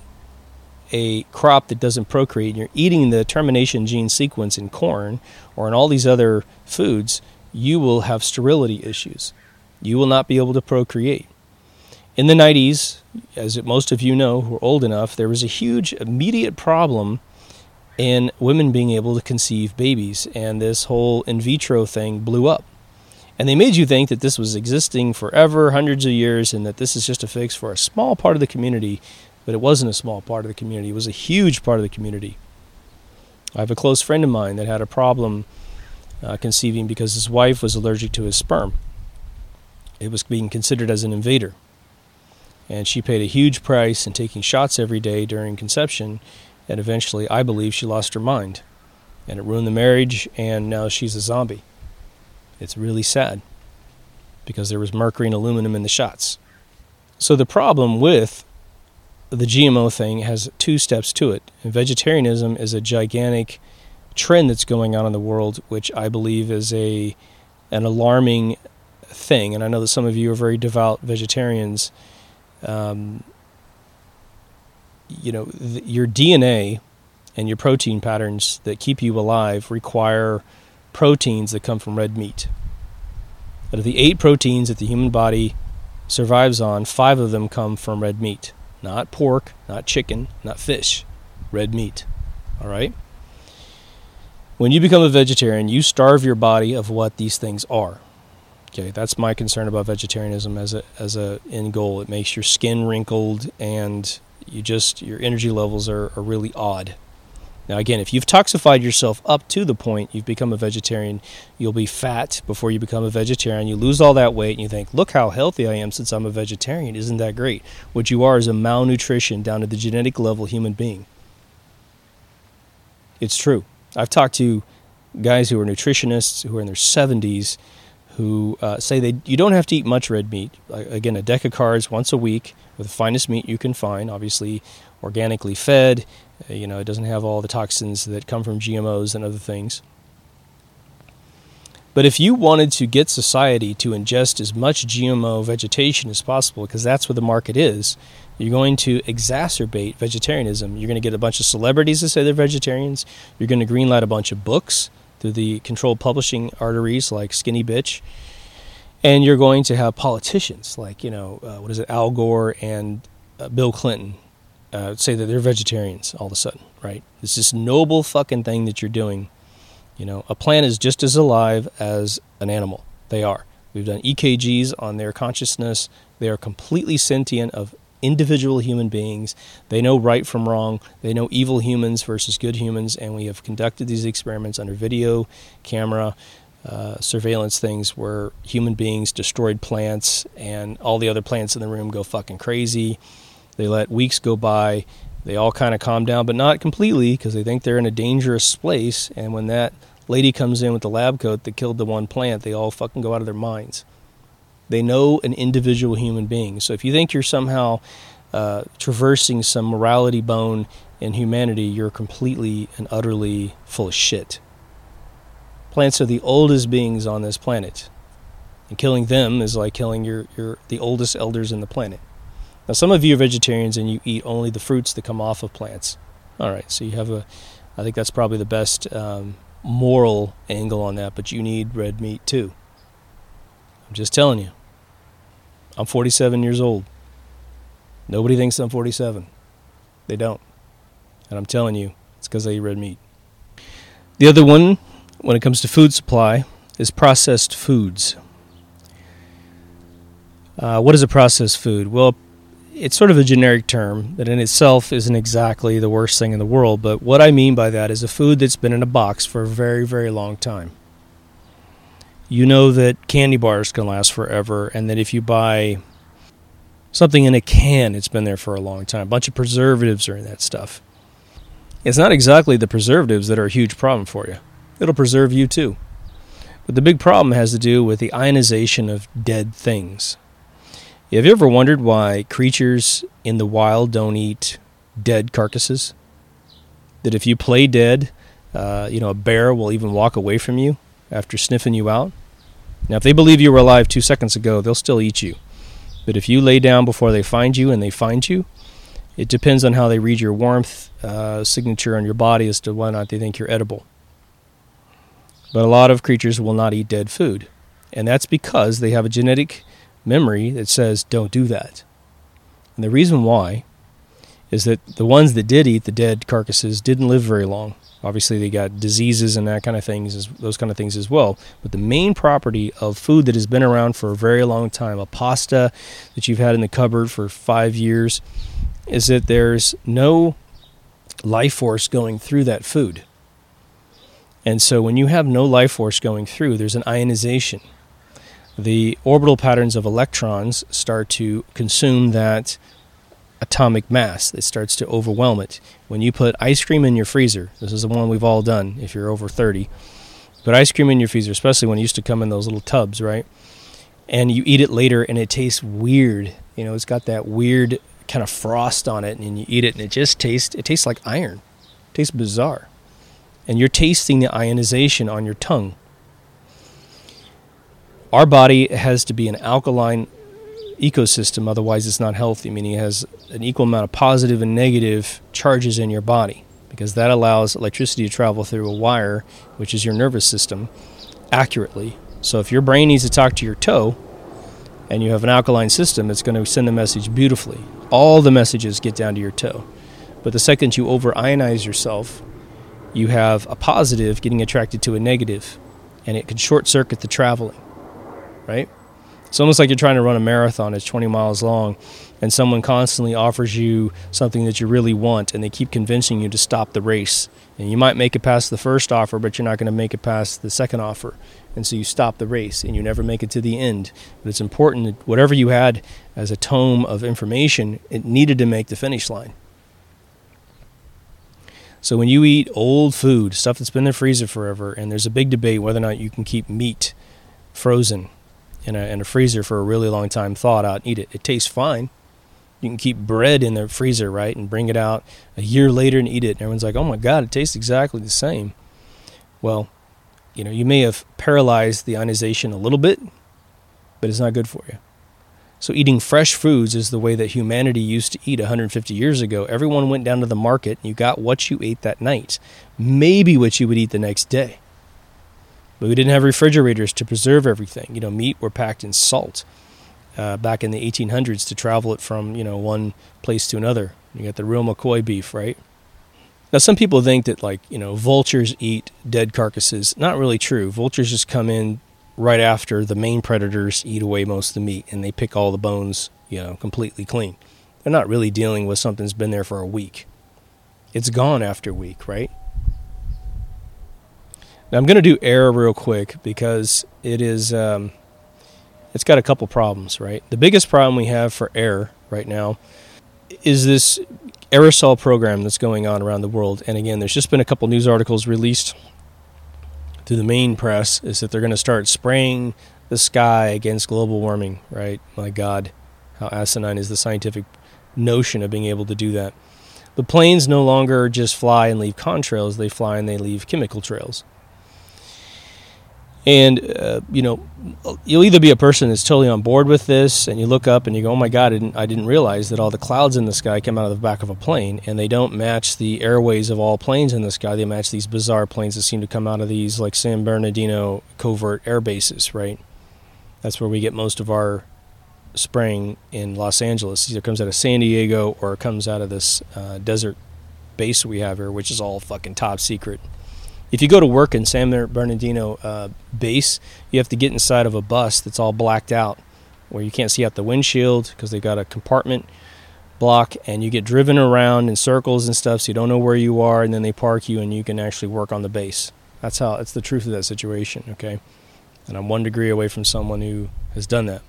[SPEAKER 1] a crop that doesn't procreate, and you're eating the termination gene sequence in corn or in all these other foods, you will have sterility issues. You will not be able to procreate. In the 90s, as most of you know who are old enough, there was a huge immediate problem in women being able to conceive babies, and this whole in vitro thing blew up. And they made you think that this was existing forever, hundreds of years, and that this is just a fix for a small part of the community, but it wasn't a small part of the community. It was a huge part of the community. I have a close friend of mine that had a problem conceiving because his wife was allergic to his sperm. It was being considered as an invader. And she paid a huge price in taking shots every day during conception, and eventually, I believe, she lost her mind. And it ruined the marriage, and now she's a zombie. It's really sad, because there was mercury and aluminum in the shots. So the problem with the GMO thing has two steps to it. And vegetarianism is a gigantic trend that's going on in the world, which I believe is an alarming thing. And I know that some of you are very devout vegetarians. Your DNA and your protein patterns that keep you alive require proteins that come from red meat. Out of the 8 proteins that the human body survives on, 5 of them come from red meat. Not pork, not chicken, not fish. Red meat. All right? When you become a vegetarian, you starve your body of what these things are. Okay, that's my concern about vegetarianism as a end goal. It makes your skin wrinkled, and your energy levels are really odd. Now again, if you've toxified yourself up to the point you've become a vegetarian, you'll be fat before you become a vegetarian. You lose all that weight and you think, look how healthy I am since I'm a vegetarian. Isn't that great? What you are is a malnutrition down to the genetic level human being. It's true. I've talked to guys who are nutritionists who are in their 70s who say you don't have to eat much red meat. Again, a deck of cards once a week with the finest meat you can find, obviously organically fed, It doesn't have all the toxins that come from GMOs and other things. But if you wanted to get society to ingest as much GMO vegetation as possible, because that's what the market is, you're going to exacerbate vegetarianism. You're going to get a bunch of celebrities to say they're vegetarians. You're going to greenlight a bunch of books through the controlled publishing arteries like Skinny Bitch. And you're going to have politicians like, Al Gore and Bill Clinton say that they're vegetarians all of a sudden, right? It's this noble fucking thing that you're doing. A plant is just as alive as an animal. They are. We've done EKGs on their consciousness. They are completely sentient of individual human beings. They know right from wrong. They know evil humans versus good humans. And we have conducted these experiments under video, camera, surveillance things where human beings destroyed plants and all the other plants in the room go fucking crazy. They let weeks go by. They all kind of calm down, but not completely because they think they're in a dangerous place. And when that lady comes in with the lab coat that killed the one plant, they all fucking go out of their minds. They know an individual human being. So if you think you're somehow traversing some morality bone in humanity, you're completely and utterly full of shit. Plants are the oldest beings on this planet. And killing them is like killing the oldest elders in the planet. Now, some of you are vegetarians and you eat only the fruits that come off of plants. All right, so you have I think that's probably the best moral angle on that, but you need red meat too. I'm just telling you. I'm 47 years old. Nobody thinks I'm 47. They don't. And I'm telling you, it's because I eat red meat. The other one, when it comes to food supply, is processed foods. What is a processed food? Well, it's sort of a generic term that in itself isn't exactly the worst thing in the world, but what I mean by that is a food that's been in a box for a very, very long time. You know that candy bars can last forever, and that if you buy something in a can, it's been there for a long time. A bunch of preservatives are in that stuff. It's not exactly the preservatives that are a huge problem for you. It'll preserve you too. But the big problem has to do with the ionization of dead things. Have you ever wondered why creatures in the wild don't eat dead carcasses? That if you play dead, a bear will even walk away from you after sniffing you out. Now, if they believe you were alive 2 seconds ago, they'll still eat you. But if you lay down before they find you and they find you, it depends on how they read your warmth signature on your body as to whether or not they think you're edible. But a lot of creatures will not eat dead food. And that's because they have a genetic memory that says don't do that. And the reason why is that the ones that did eat the dead carcasses didn't live very long. Obviously they got diseases and that kind of things, those kind of things as well. But the main property of food that has been around for a very long time, a pasta that you've had in the cupboard for 5 years, is that there's no life force going through that food. And so when you have no life force going through, there's an ionization. The orbital patterns of electrons start to consume that atomic mass. It starts to overwhelm it. When you put ice cream in your freezer, this is the one we've all done if you're over 30, put ice cream in your freezer, especially when it used to come in those little tubs, right? And you eat it later and it tastes weird. It's got that weird kind of frost on it, and you eat it and it tastes like iron. It tastes bizarre. And you're tasting the ionization on your tongue. Our body has to be an alkaline ecosystem, otherwise it's not healthy, meaning it has an equal amount of positive and negative charges in your body, because that allows electricity to travel through a wire, which is your nervous system, accurately. So if your brain needs to talk to your toe, and you have an alkaline system, it's going to send the message beautifully. All the messages get down to your toe. But the second you over-ionize yourself, you have a positive getting attracted to a negative, and it can short-circuit the traveling. Right? It's almost like you're trying to run a marathon that's 20 miles long, and someone constantly offers you something that you really want, and they keep convincing you to stop the race. And you might make it past the first offer, but you're not going to make it past the second offer. And so you stop the race, and you never make it to the end. But it's important that whatever you had as a tome of information, it needed to make the finish line. So when you eat old food, stuff that's been in the freezer forever, and there's a big debate whether or not you can keep meat frozen in a freezer for a really long time, thawed out, eat it. It tastes fine. You can keep bread in the freezer, right, and bring it out a year later and eat it. And everyone's like, oh my God, it tastes exactly the same. Well, you may have paralyzed the ionization a little bit, but it's not good for you. So eating fresh foods is the way that humanity used to eat 150 years ago. Everyone went down to the market, and you got what you ate that night, maybe what you would eat the next day. But we didn't have refrigerators to preserve everything. Meat were packed in salt back in the 1800s to travel it from, one place to another. You got the real McCoy beef, right? Now, some people think that, vultures eat dead carcasses. Not really true. Vultures just come in right after the main predators eat away most of the meat, and they pick all the bones, completely clean. They're not really dealing with something that's been there for a week. It's gone after a week, right? Now, I'm going to do air real quick because it is, it's got a couple problems, right? The biggest problem we have for air right now is this aerosol program that's going on around the world. And again, there's just been a couple news articles released through the main press is that they're going to start spraying the sky against global warming, right? My God, how asinine is the scientific notion of being able to do that. The planes no longer just fly and leave contrails. They fly and they leave chemical trails. And, you'll either be a person that's totally on board with this, and you look up and you go, oh my God, I didn't realize that all the clouds in the sky come out of the back of a plane, and they don't match the airways of all planes in the sky. They match these bizarre planes that seem to come out of these, like San Bernardino covert air bases, right? That's where we get most of our spraying in Los Angeles. Either comes out of San Diego or it comes out of this desert base we have here, which is all fucking top secret. If you go to work in San Bernardino base, you have to get inside of a bus that's all blacked out, where you can't see out the windshield because they've got a compartment block, and you get driven around in circles and stuff, so you don't know where you are, and then they park you, and you can actually work on the base. It's the truth of that situation, okay? And I'm 1 degree away from someone who has done that.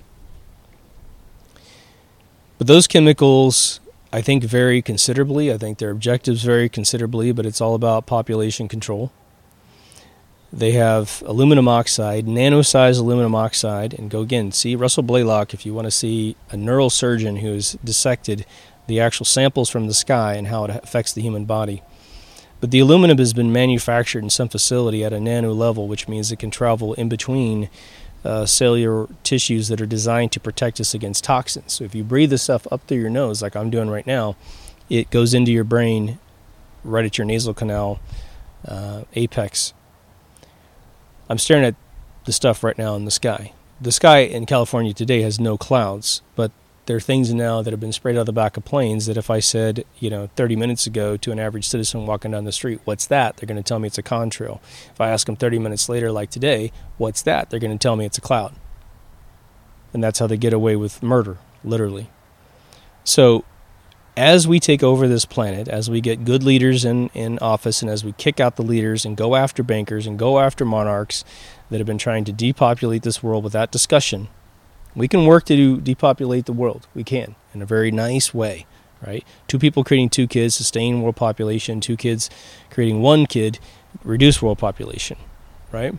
[SPEAKER 1] But those chemicals, I think, vary considerably. I think their objectives vary considerably, but it's all about population control. They have aluminum oxide, nano-sized aluminum oxide, and go again, see Russell Blaylock if you want to see a neurosurgeon who has dissected the actual samples from the sky and how it affects the human body. But the aluminum has been manufactured in some facility at a nano level, which means it can travel in between cellular tissues that are designed to protect us against toxins. So if you breathe this stuff up through your nose, like I'm doing right now, it goes into your brain right at your nasal canal apex. I'm staring at the stuff right now in the sky. The sky in California today has no clouds, but there are things now that have been sprayed out of the back of planes that if I said, 30 minutes ago to an average citizen walking down the street, what's that? They're going to tell me it's a contrail. If I ask them 30 minutes later, like today, what's that? They're going to tell me it's a cloud. And that's how they get away with murder, literally. So as we take over this planet, as we get good leaders in office, and as we kick out the leaders and go after bankers and go after monarchs that have been trying to depopulate this world without discussion, we can work to depopulate the world. We can, in a very nice way, right? 2 people creating 2 kids, sustain world population. 2 kids creating 1 kid, reduce world population, right?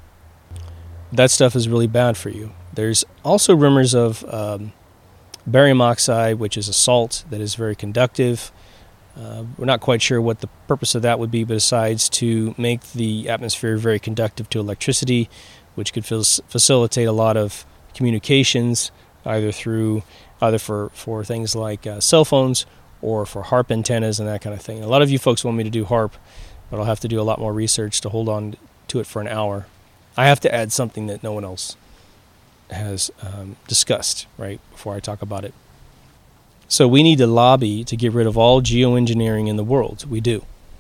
[SPEAKER 1] That stuff is really bad for you. There's also rumors of barium oxide, which is a salt that is very conductive. We're not quite sure what the purpose of that would be, besides to make the atmosphere very conductive to electricity, which could facilitate a lot of communications, either for things like cell phones or for HARP antennas and that kind of thing. A lot of you folks want me to do HARP, but I'll have to do a lot more research to hold on to it for an hour. I have to add something that no one else has discussed, right, before I talk about it. So we need to lobby to get rid of all geoengineering in the world. We do.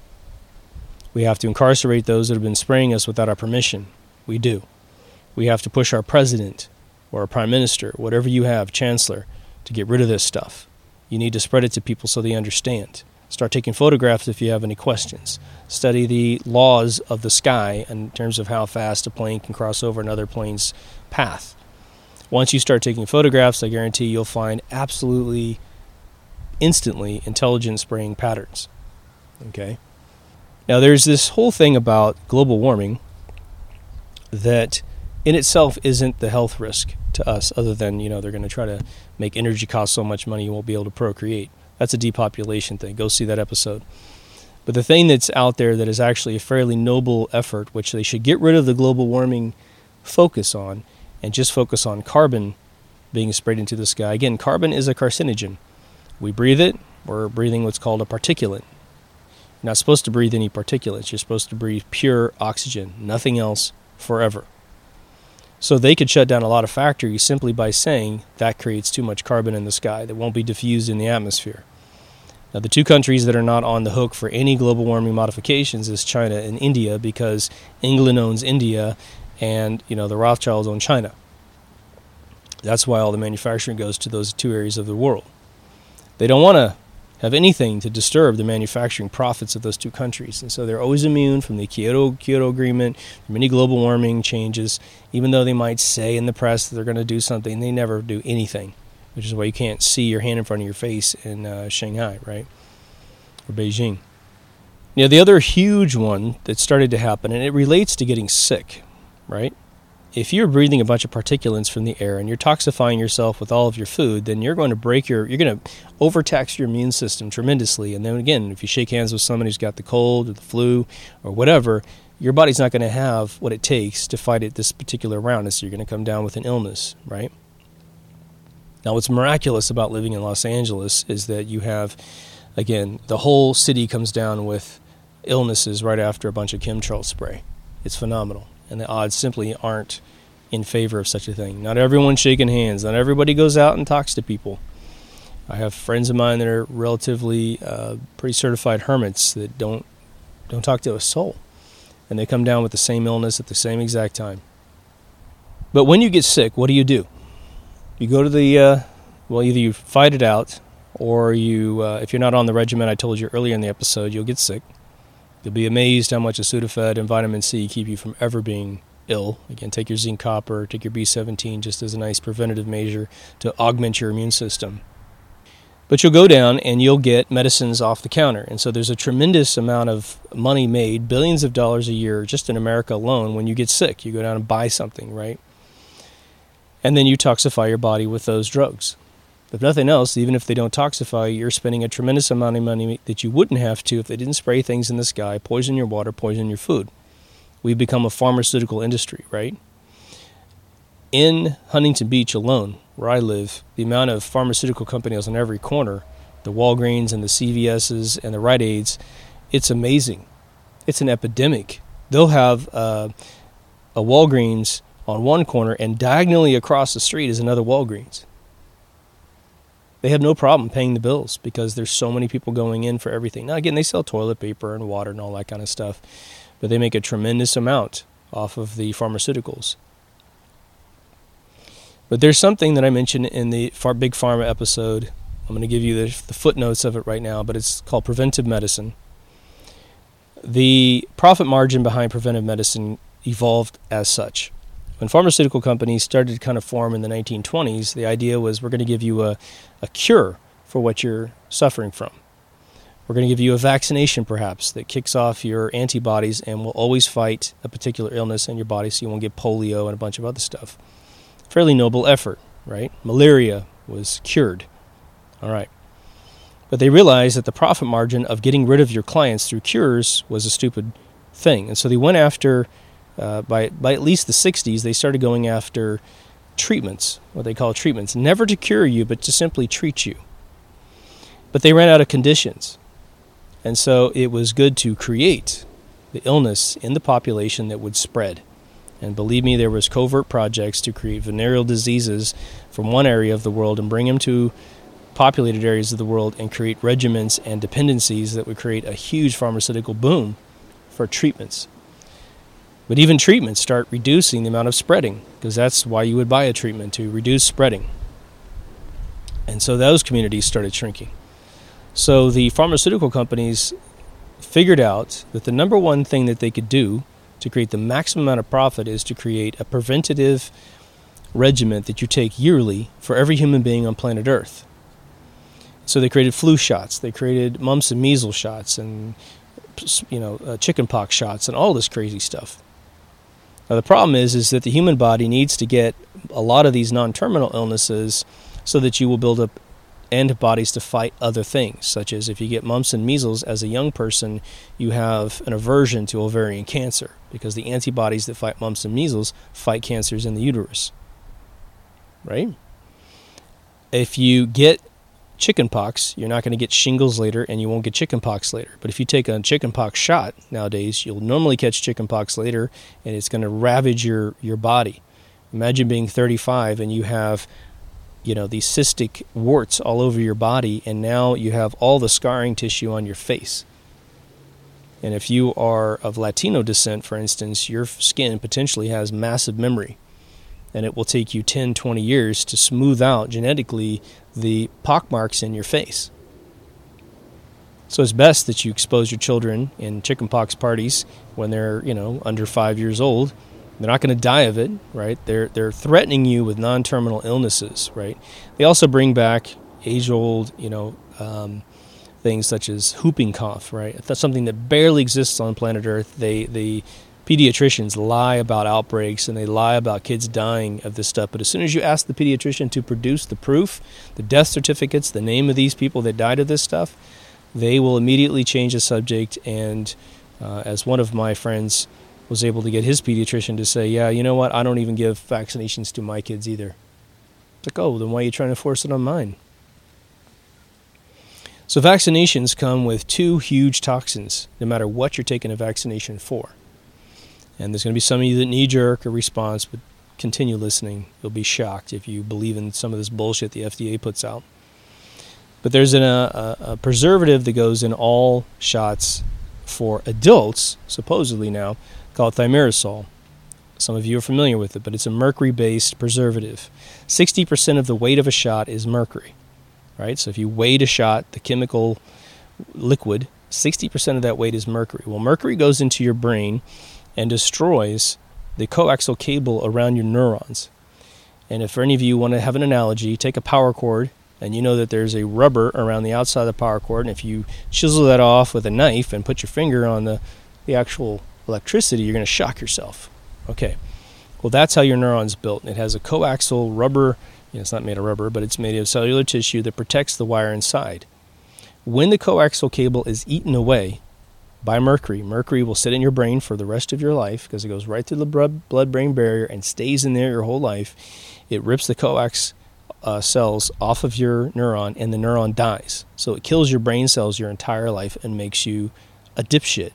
[SPEAKER 1] We have to incarcerate those that have been spraying us without our permission. We do. We have to push our president or a prime minister, whatever you have, chancellor, to get rid of this stuff. You need to spread it to people so they understand. Start taking photographs if you have any questions. Study the laws of the sky in terms of how fast a plane can cross over another plane's path. Once you start taking photographs, I guarantee you'll find absolutely instantly intelligent spraying patterns. Okay? Now there's this whole thing about global warming that in itself isn't the health risk to us, other than, they're going to try to make energy cost so much money you won't be able to procreate. That's a depopulation thing. Go see that episode. But the thing that's out there that is actually a fairly noble effort, which they should get rid of the global warming focus on and just focus on carbon being sprayed into the sky. Again, carbon is a carcinogen. We breathe it. We're breathing what's called a particulate. You're not supposed to breathe any particulates. You're supposed to breathe pure oxygen, nothing else, forever. So they could shut down a lot of factories simply by saying that creates too much carbon in the sky that won't be diffused in the atmosphere. Now, the two countries that are not on the hook for any global warming modifications is China and India, because England owns India and, the Rothschilds own China. That's why all the manufacturing goes to those two areas of the world. They don't want to have anything to disturb the manufacturing profits of those two countries. And so they're always immune from the Kyoto Agreement, from any global warming changes. Even though they might say in the press that they're going to do something, they never do anything, which is why you can't see your hand in front of your face in Shanghai, right? Or Beijing. The other huge one that started to happen, and it relates to getting sick, right? If you're breathing a bunch of particulates from the air and you're toxifying yourself with all of your food, then you're going to overtax your immune system tremendously. And then again, if you shake hands with somebody who's got the cold or the flu or whatever, your body's not going to have what it takes to fight it this particular round. And so you're going to come down with an illness, right? Now, what's miraculous about living in Los Angeles is that you have, again, the whole city comes down with illnesses right after a bunch of chemtrail spray. It's phenomenal. And the odds simply aren't in favor of such a thing. Not everyone's shaking hands. Not everybody goes out and talks to people. I have friends of mine that are relatively pretty certified hermits that don't talk to a soul. And they come down with the same illness at the same exact time. But when you get sick, what do? You go to the, either you fight it out, or you, if you're not on the regimen I told you earlier in the episode, you'll get sick. You'll be amazed how much a Sudafed and vitamin C keep you from ever being ill. Again, take your zinc copper, take your B17 just as a nice preventative measure to augment your immune system. But you'll go down and you'll get medicines off the counter. And so there's a tremendous amount of money made, billions of dollars a year, just in America alone, when you get sick. You go down and buy something, right? And then you toxify your body with those drugs. If nothing else, even if they don't toxify, you're spending a tremendous amount of money that you wouldn't have to if they didn't spray things in the sky, poison your water, poison your food. We've become a pharmaceutical industry, right? In Huntington Beach alone, where I live, the amount of pharmaceutical companies on every corner, the Walgreens and the CVS's and the Rite Aids, it's amazing. It's an epidemic. They'll have a Walgreens on one corner, and diagonally across the street is another Walgreens. They have no problem paying the bills because there's so many people going in for everything. Now, again, they sell toilet paper and water and all that kind of stuff, but they make a tremendous amount off of the pharmaceuticals. But there's something that I mentioned in the Big Pharma episode. I'm going to give you the footnotes of it right now, but it's called preventive medicine. The profit margin behind preventive medicine evolved as such. When pharmaceutical companies started to kind of form in the 1920s, the idea was we're going to give you a cure for what you're suffering from. We're going to give you a vaccination, perhaps, that kicks off your antibodies and will always fight a particular illness in your body so you won't get polio and a bunch of other stuff. Fairly noble effort, right? Malaria was cured. All right. But they realized that the profit margin of getting rid of your clients through cures was a stupid thing. And so they went after... By at least the 60s, they started going after treatments, what they call treatments, never to cure you, but to simply treat you. But they ran out of conditions. And so it was good to create the illness in the population that would spread. And believe me, there was covert projects to create venereal diseases from one area of the world and bring them to populated areas of the world and create regimens and dependencies that would create a huge pharmaceutical boom for treatments. But even treatments start reducing the amount of spreading, because that's why you would buy a treatment, to reduce spreading. And so those communities started shrinking. So the pharmaceutical companies figured out that the number one thing that they could do to create the maximum amount of profit is to create a preventative regimen that you take yearly for every human being on planet Earth. So they created flu shots, they created mumps and measles shots, and chickenpox shots, and all this crazy stuff. Now, the problem is that the human body needs to get a lot of these non-terminal illnesses so that you will build up antibodies to fight other things, such as if you get mumps and measles as a young person, you have an aversion to ovarian cancer because the antibodies that fight mumps and measles fight cancers in the uterus, right? If you get chickenpox, you're not going to get shingles later, and you won't get chickenpox later. But if you take a chickenpox shot nowadays, you'll normally catch chickenpox later, and it's going to ravage your body. Imagine being 35 and you have these cystic warts all over your body, and now you have all the scarring tissue on your face. And if you are of Latino descent, for instance, your skin potentially has massive memory, and it will take you 10, 20 years to smooth out genetically the pockmarks in your face. So it's best that you expose your children in chickenpox parties when they're, under 5 years old. They're not going to die of it, right? They're threatening you with non-terminal illnesses, right? They also bring back age-old, things such as whooping cough, right? That's something that barely exists on planet Earth. The pediatricians lie about outbreaks and they lie about kids dying of this stuff. But as soon as you ask the pediatrician to produce the proof, the death certificates, the name of these people that died of this stuff, they will immediately change the subject. And as one of my friends was able to get his pediatrician to say, yeah, you know what, I don't even give vaccinations to my kids either. It's like, oh, then why are you trying to force it on mine? So vaccinations come with two huge toxins, no matter what you're taking a vaccination for. And there's going to be some of you that knee-jerk a response, but continue listening. You'll be shocked if you believe in some of this bullshit the FDA puts out. But there's a preservative that goes in all shots for adults, supposedly now, called thimerosal. Some of you are familiar with it, but it's a mercury-based preservative. 60% of the weight of a shot is mercury, right? So if you weighed a shot, the chemical liquid, 60% of that weight is mercury. Well, mercury goes into your brain and destroys the coaxial cable around your neurons. And if any of you want to have an analogy, take a power cord, and you know that there's a rubber around the outside of the power cord, and if you chisel that off with a knife and put your finger on the actual electricity, you're going to shock yourself. Okay. Well, that's how your neuron's built. It has a coaxial rubber, it's not made of rubber, but it's made of cellular tissue that protects the wire inside. When the coaxial cable is eaten away by mercury will sit in your brain for the rest of your life because it goes right through the blood-brain barrier and stays in there your whole life. It rips the coax cells off of your neuron, and the neuron dies. So it kills your brain cells your entire life and makes you a dipshit.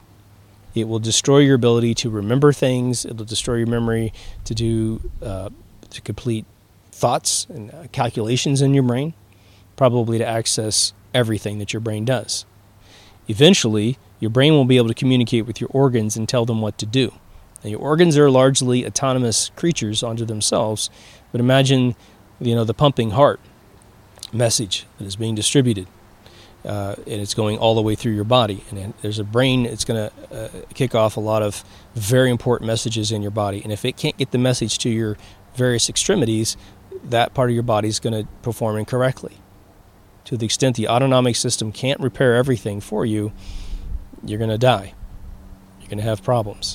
[SPEAKER 1] It will destroy your ability to remember things. It will destroy your memory to do to complete thoughts and calculations in your brain, probably to access everything that your brain does. Eventually, your brain will be able to communicate with your organs and tell them what to do. Now, your organs are largely autonomous creatures unto themselves, but imagine, the pumping heart message that is being distributed. And it's going all the way through your body. And there's a brain, it's going to kick off a lot of very important messages in your body. And if it can't get the message to your various extremities, that part of your body is going to perform incorrectly. To the extent the autonomic system can't repair everything for you, you're going to die. You're going to have problems.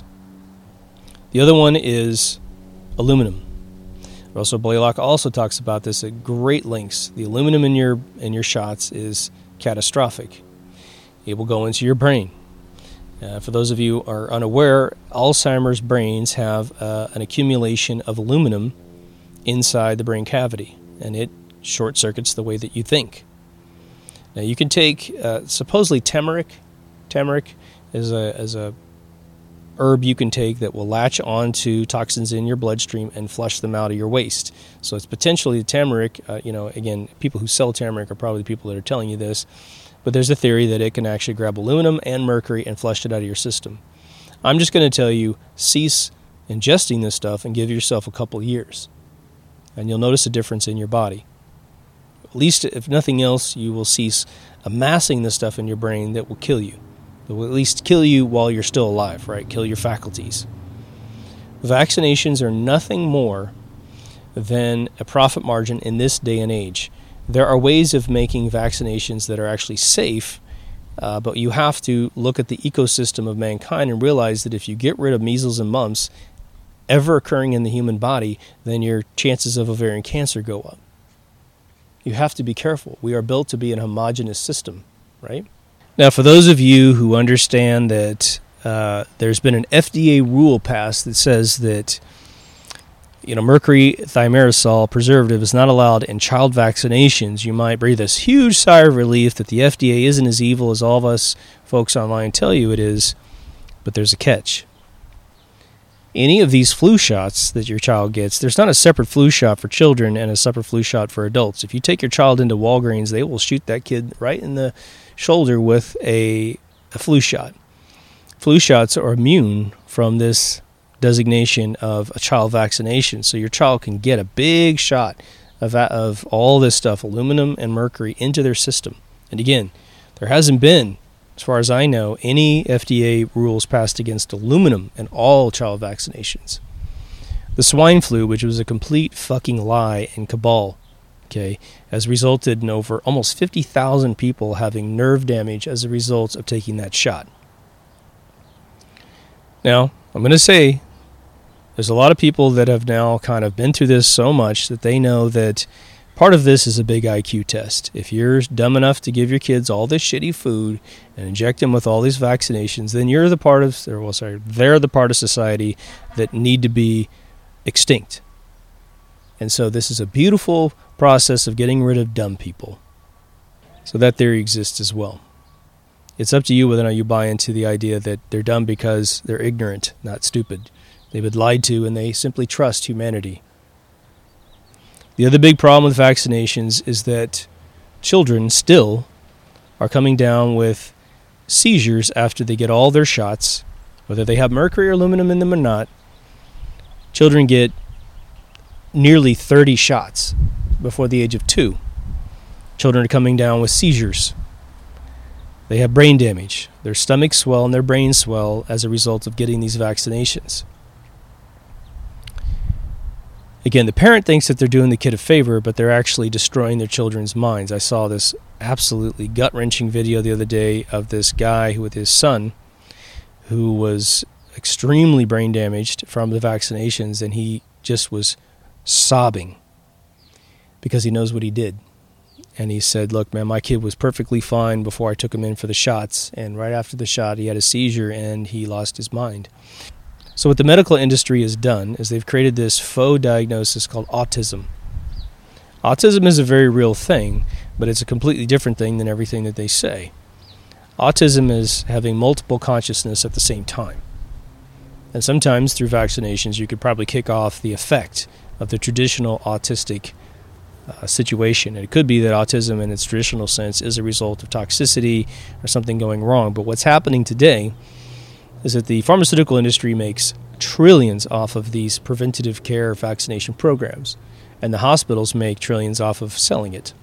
[SPEAKER 1] The other one is aluminum. Russell Blaylock also talks about this at great lengths. The aluminum in your shots is catastrophic. It will go into your brain. For those of you who are unaware, Alzheimer's brains have an accumulation of aluminum inside the brain cavity, and it short circuits the way that you think. Now you can take supposedly turmeric. Turmeric is a herb you can take that will latch onto toxins in your bloodstream and flush them out of your waste. So it's potentially the turmeric. Again, people who sell turmeric are probably the people that are telling you this, but there's a theory that it can actually grab aluminum and mercury and flush it out of your system. I'm just going to tell you, cease ingesting this stuff and give yourself a couple years, and you'll notice a difference in your body. At least, if nothing else, you will cease amassing this stuff in your brain that will kill you. It will at least kill you while you're still alive, right? Kill your faculties. Vaccinations are nothing more than a profit margin in this day and age. There are ways of making vaccinations that are actually safe, but you have to look at the ecosystem of mankind and realize that if you get rid of measles and mumps, ever occurring in the human body, then your chances of ovarian cancer go up. You have to be careful. We are built to be an homogeneous system, right? Now, for those of you who understand that there's been an FDA rule passed that says that mercury thimerosal preservative is not allowed in child vaccinations, you might breathe this huge sigh of relief that the FDA isn't as evil as all of us folks online tell you it is, but there's a catch. Any of these flu shots that your child gets, there's not a separate flu shot for children and a separate flu shot for adults. If you take your child into Walgreens, they will shoot that kid right in the shoulder with a flu shot. Flu shots are immune from this designation of a child vaccination, so your child can get a big shot of all this stuff, aluminum and mercury, into their system. And again, there hasn't been, as far as I know, any FDA rules passed against aluminum in all child vaccinations. The swine flu, which was a complete fucking lie and cabal, has resulted in over almost 50,000 people having nerve damage as a result of taking that shot. Now, I'm going to say there's a lot of people that have now kind of been through this so much that they know that part of this is a big IQ test. If you're dumb enough to give your kids all this shitty food and inject them with all these vaccinations, then they're the part of society that need to be extinct. And so this is a beautiful process of getting rid of dumb people. So that theory exists as well. It's up to you whether or not you buy into the idea that they're dumb because they're ignorant, not stupid. They've been lied to and they simply trust humanity. The other big problem with vaccinations is that children still are coming down with seizures after they get all their shots, whether they have mercury or aluminum in them or not. Children get nearly 30 shots before the age of 2. Children are coming down with seizures. They have brain damage. Their stomachs swell and their brains swell as a result of getting these vaccinations. Again, the parent thinks that they're doing the kid a favor, but they're actually destroying their children's minds. I saw this absolutely gut-wrenching video the other day of this guy with his son who was extremely brain damaged from the vaccinations, and he just was sobbing because he knows what he did. And he said, look, man, my kid was perfectly fine before I took him in for the shots, and right after the shot he had a seizure and he lost his mind. So what the medical industry has done is they've created this faux diagnosis called autism. Autism is a very real thing, but it's a completely different thing than everything that they say. Autism is having multiple consciousness at the same time. And sometimes through vaccinations you could probably kick off the effect of the traditional autistic situation. And it could be that autism in its traditional sense is a result of toxicity or something going wrong. But what's happening today is that the pharmaceutical industry makes trillions off of these preventative care vaccination programs, and the hospitals make trillions off of selling it.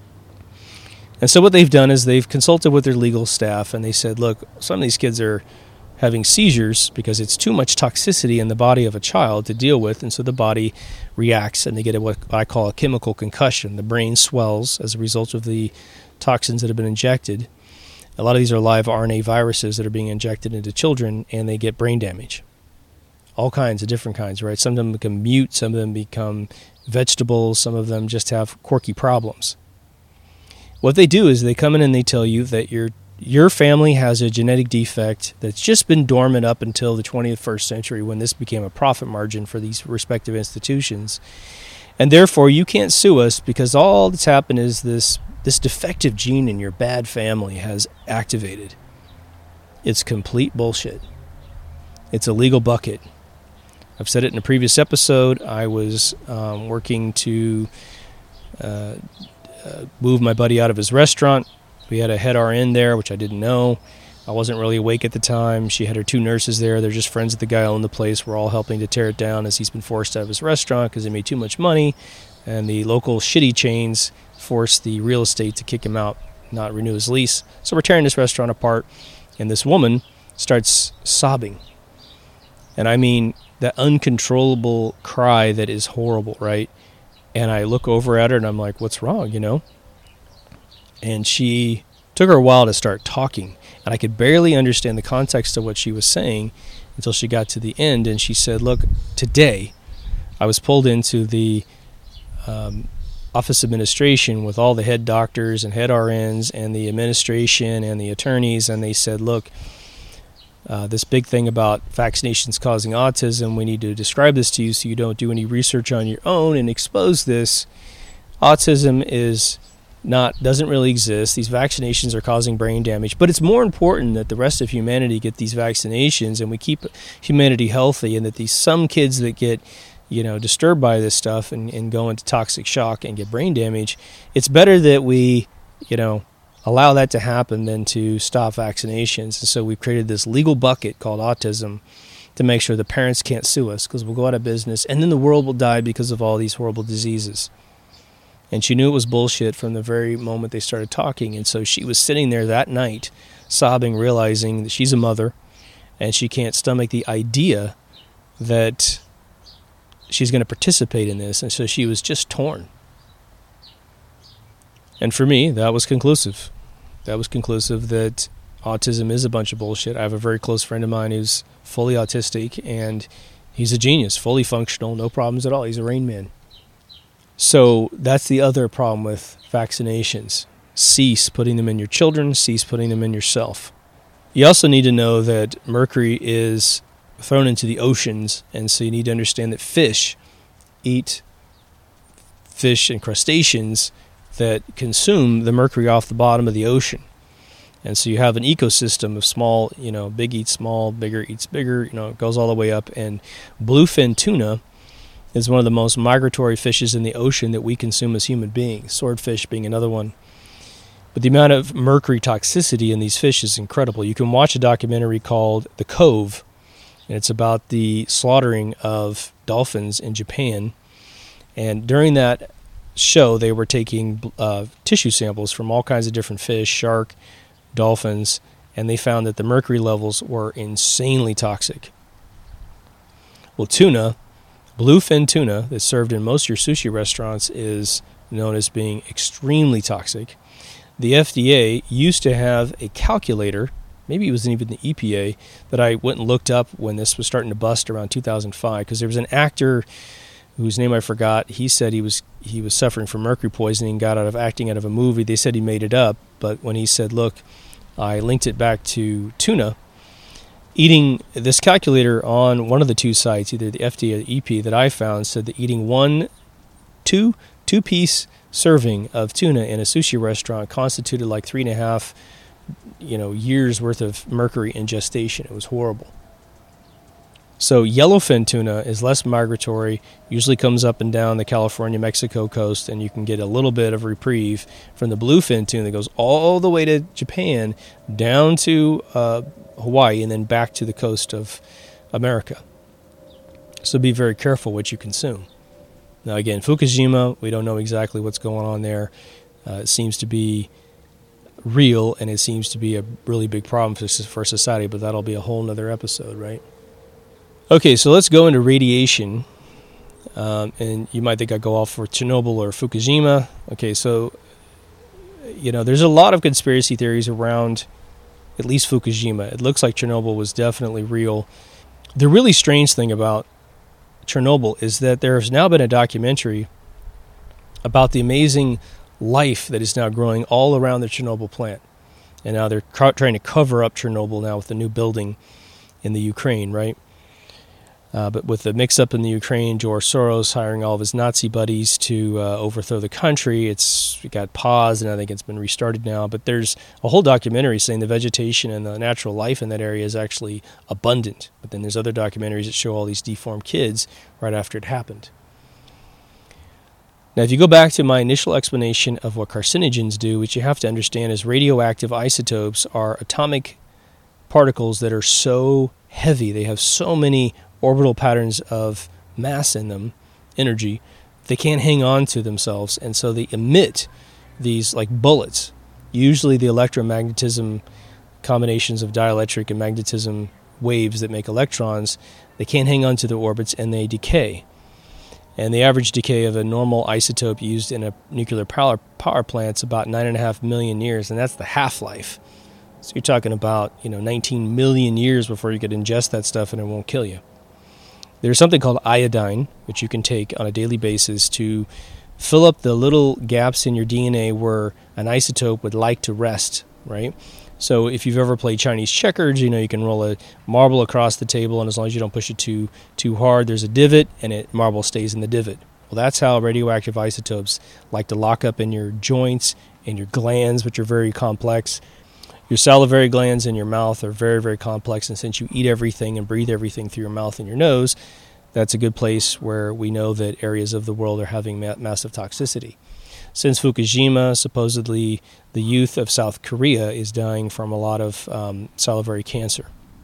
[SPEAKER 1] And so what they've done is they've consulted with their legal staff, and they said, look, some of these kids are having seizures because it's too much toxicity in the body of a child to deal with, and so the body reacts, and they get what I call a chemical concussion. The brain swells as a result of the toxins that have been injected. A lot of these are live RNA viruses that are being injected into children, and they get brain damage. All kinds of different kinds, right? Some of them become mute, some of them become vegetables, some of them just have quirky problems. What they do is they come in and they tell you that your family has a genetic defect that's just been dormant up until the 21st century when this became a profit margin for these respective institutions. And therefore, you can't sue us because all that's happened is this defective gene in your bad family has activated. It's complete bullshit. It's a legal bucket. I've said it in a previous episode. I was working to move my buddy out of his restaurant. We had a head RN there, which I didn't know. I wasn't really awake at the time. She had her 2 nurses there. They're just friends of the guy who owned the place. We're all helping to tear it down as he's been forced out of his restaurant because he made too much money. And the local shitty chains forced the real estate to kick him out, not renew his lease. So we're tearing this restaurant apart, and this woman starts sobbing. And I mean, that uncontrollable cry that is horrible, right? And I look over at her, and I'm like, what's wrong, And she took her a while to start talking, and I could barely understand the context of what she was saying. until she got to the end, and she said, look, today I was pulled into the office administration with all the head doctors and head RNs and the administration and the attorneys, and they said, look, this big thing about vaccinations causing autism, we need to describe this to you so you don't do any research on your own and expose this. Autism doesn't really exist. These vaccinations are causing brain damage, but it's more important that the rest of humanity get these vaccinations and we keep humanity healthy, and that some kids that get disturbed by this stuff and go into toxic shock and get brain damage, it's better that we allow that to happen than to stop vaccinations. And so we've created this legal bucket called autism to make sure the parents can't sue us, because we'll go out of business and then the world will die because of all these horrible diseases. And she knew it was bullshit from the very moment they started talking. And so she was sitting there that night sobbing, realizing that she's a mother and she can't stomach the idea that she's going to participate in this. And so she was just torn. And for me, that was conclusive. That was conclusive that autism is a bunch of bullshit. I have a very close friend of mine who's fully autistic, and he's a genius, fully functional, no problems at all. He's a Rain Man. So that's the other problem with vaccinations. Cease putting them in your children, cease putting them in yourself. You also need to know that mercury is thrown into the oceans, and so you need to understand that fish eat fish and crustaceans that consume the mercury off the bottom of the ocean. And so you have an ecosystem of small, big eats small, bigger eats bigger, it goes all the way up. And bluefin tuna is one of the most migratory fishes in the ocean that we consume as human beings, swordfish being another one. But the amount of mercury toxicity in these fish is incredible. You can watch a documentary called The Cove, and it's about the slaughtering of dolphins in Japan. And during that show, they were taking tissue samples from all kinds of different fish, shark, dolphins, and they found that the mercury levels were insanely toxic. Well, tuna, bluefin tuna, that's served in most of your sushi restaurants, is known as being extremely toxic. The FDA used to have a calculator, maybe it was even the EPA, that I went and looked up when this was starting to bust around 2005, because there was an actor whose name I forgot. He said he was suffering from mercury poisoning, got out of acting out of a movie. They said he made it up, but when he said, look, I linked it back to tuna, eating this calculator on one of the two sites, either the FDA or the EP that I found, said that eating two-piece serving of tuna in a sushi restaurant constituted like 3.5 years worth of mercury ingestion. It was horrible. So yellowfin tuna is less migratory, usually comes up and down the California-Mexico coast, and you can get a little bit of reprieve from the bluefin tuna that goes all the way to Japan, down to Hawaii, and then back to the coast of America. So be very careful what you consume. Now again, Fukushima, we don't know exactly what's going on there. It seems to be real, and it seems to be a really big problem for society, but that'll be a whole nother episode, right? Okay, so let's go into radiation, and you might think I go off for Chernobyl or Fukushima. Okay, so, there's a lot of conspiracy theories around at least Fukushima. It looks like Chernobyl was definitely real. The really strange thing about Chernobyl is that there has now been a documentary about the amazing life that is now growing all around the Chernobyl plant. And now they're trying to cover up Chernobyl now with the new building in the Ukraine, right? But with the mix-up in the Ukraine, George Soros hiring all of his Nazi buddies to overthrow the country, it got paused, and I think it's been restarted now. But there's a whole documentary saying the vegetation and the natural life in that area is actually abundant. But then there's other documentaries that show all these deformed kids right after it happened. Now, if you go back to my initial explanation of what carcinogens do, what you have to understand is radioactive isotopes are atomic particles that are so heavy, they have so many orbital patterns of mass in them, energy, they can't hang on to themselves, and so they emit these like bullets. Usually the electromagnetism combinations of dielectric and magnetism waves that make electrons, they can't hang on to their orbits and they decay. And the average decay of a normal isotope used in a nuclear power plant is about 9.5 million years, and that's the half-life. So you're talking about 19 million years before you could ingest that stuff and it won't kill you. There's something called iodine, which you can take on a daily basis to fill up the little gaps in your DNA where an isotope would like to rest, right? So if you've ever played Chinese checkers, you can roll a marble across the table, and as long as you don't push it too hard, there's a divot, and marble stays in the divot. Well, that's how radioactive isotopes like to lock up in your joints, in your glands, which are very complex. Your salivary glands in your mouth are very, very complex, and since you eat everything and breathe everything through your mouth and your nose, that's a good place where we know that areas of the world are having massive toxicity. Since Fukushima, supposedly the youth of South Korea is dying from a lot of salivary cancer.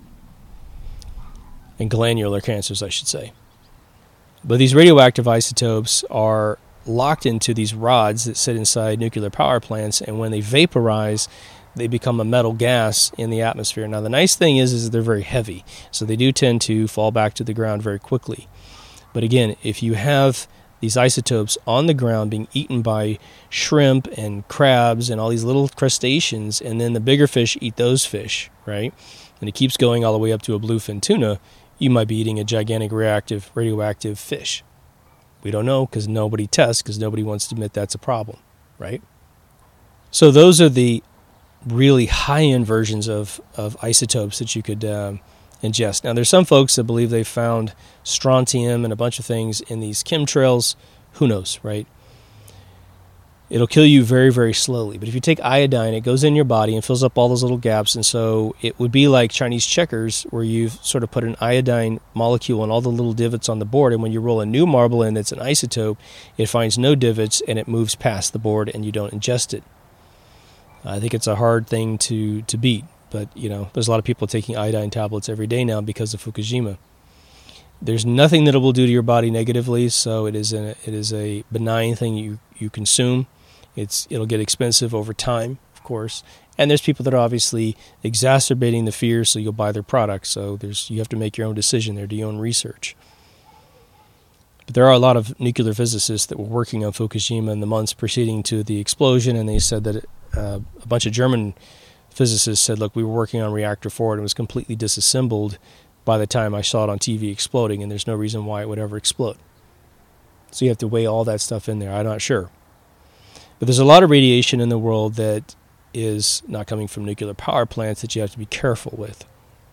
[SPEAKER 1] And glandular cancers, I should say. But these radioactive isotopes are locked into these rods that sit inside nuclear power plants, and when they vaporize, they become a metal gas in the atmosphere. Now, the nice thing is they're very heavy, so they do tend to fall back to the ground very quickly. But again, if you have these isotopes on the ground being eaten by shrimp and crabs and all these little crustaceans, and then the bigger fish eat those fish, right? And it keeps going all the way up to a bluefin tuna, you might be eating a gigantic radioactive fish. We don't know because nobody tests, because nobody wants to admit that's a problem, right? So those are the really high-end versions of isotopes that you could ingest. Now, there's some folks that believe they found strontium and a bunch of things in these chemtrails. Who knows, right? It'll kill you very, very slowly. But if you take iodine, it goes in your body and fills up all those little gaps. And so it would be like Chinese checkers, where you've sort of put an iodine molecule in all the little divots on the board. And when you roll a new marble in that's an isotope, it finds no divots and it moves past the board and you don't ingest it. I think it's a hard thing to beat. But, there's a lot of people taking iodine tablets every day now because of Fukushima. There's nothing that it will do to your body negatively, so it is a benign thing you consume. It'll get expensive over time, of course. And there's people that are obviously exacerbating the fear, so you'll buy their products. So you have to make your own decision there, do your own research. But there are a lot of nuclear physicists that were working on Fukushima in the months preceding to the explosion, and they said that a bunch of German physicists said, look, we were working on Reactor 4 and it was completely disassembled by the time I saw it on TV exploding, and there's no reason why it would ever explode. So you have to weigh all that stuff in there. I'm not sure. But there's a lot of radiation in the world that is not coming from nuclear power plants that you have to be careful with.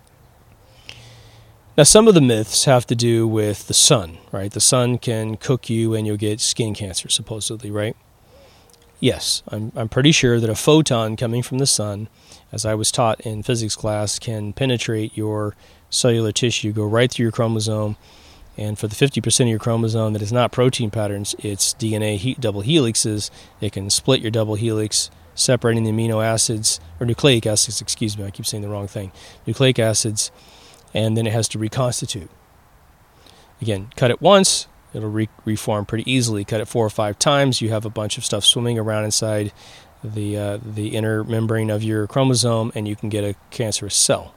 [SPEAKER 1] Now, some of the myths have to do with the sun, right? The sun can cook you and you'll get skin cancer, supposedly, right? Yes, I'm pretty sure that a photon coming from the sun, as I was taught in physics class, can penetrate your cellular tissue, go right through your chromosome, and for the 50% of your chromosome that is not protein patterns, it's DNA double helixes. It can split your double helix, separating the amino acids, or nucleic acids, excuse me, I keep saying the wrong thing, nucleic acids, and then it has to reconstitute. Again, cut it once, it'll reform pretty easily. Cut it 4 or 5 times, you have a bunch of stuff swimming around inside the inner membrane of your chromosome, and you can get a cancerous cell.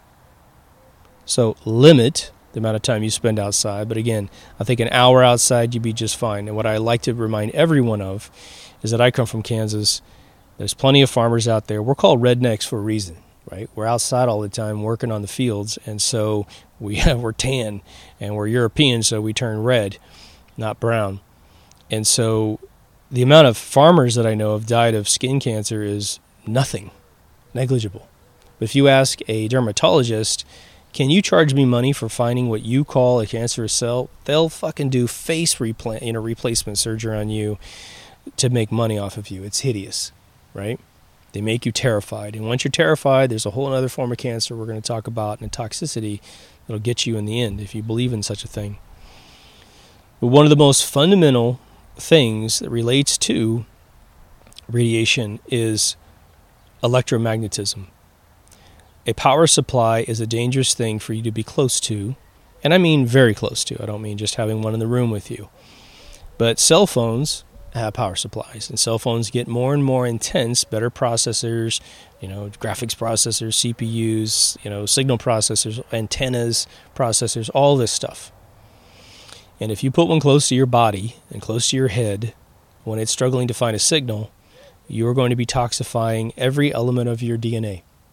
[SPEAKER 1] So limit the amount of time you spend outside. But again, I think an hour outside, you'd be just fine. And what I like to remind everyone of is that I come from Kansas. There's plenty of farmers out there. We're called rednecks for a reason, right? We're outside all the time working on the fields, and so we're tan, and we're European, so we turn red, not brown. And so the amount of farmers that I know have died of skin cancer is nothing, negligible. But if you ask a dermatologist, can you charge me money for finding what you call a cancerous cell? They'll fucking do face replacement surgery on you to make money off of you. It's hideous, right? They make you terrified. And once you're terrified, there's a whole other form of cancer we're going to talk about, and toxicity that'll get you in the end if you believe in such a thing. But one of the most fundamental things that relates to radiation is electromagnetism. A power supply is a dangerous thing for you to be close to, and I mean very close to. I don't mean just having one in the room with you. But cell phones have power supplies, and cell phones get more and more intense, better processors, graphics processors, CPUs, signal processors, antennas, processors, all this stuff. And if you put one close to your body and close to your head, when it's struggling to find a signal, you're going to be toxifying every element of your DNA.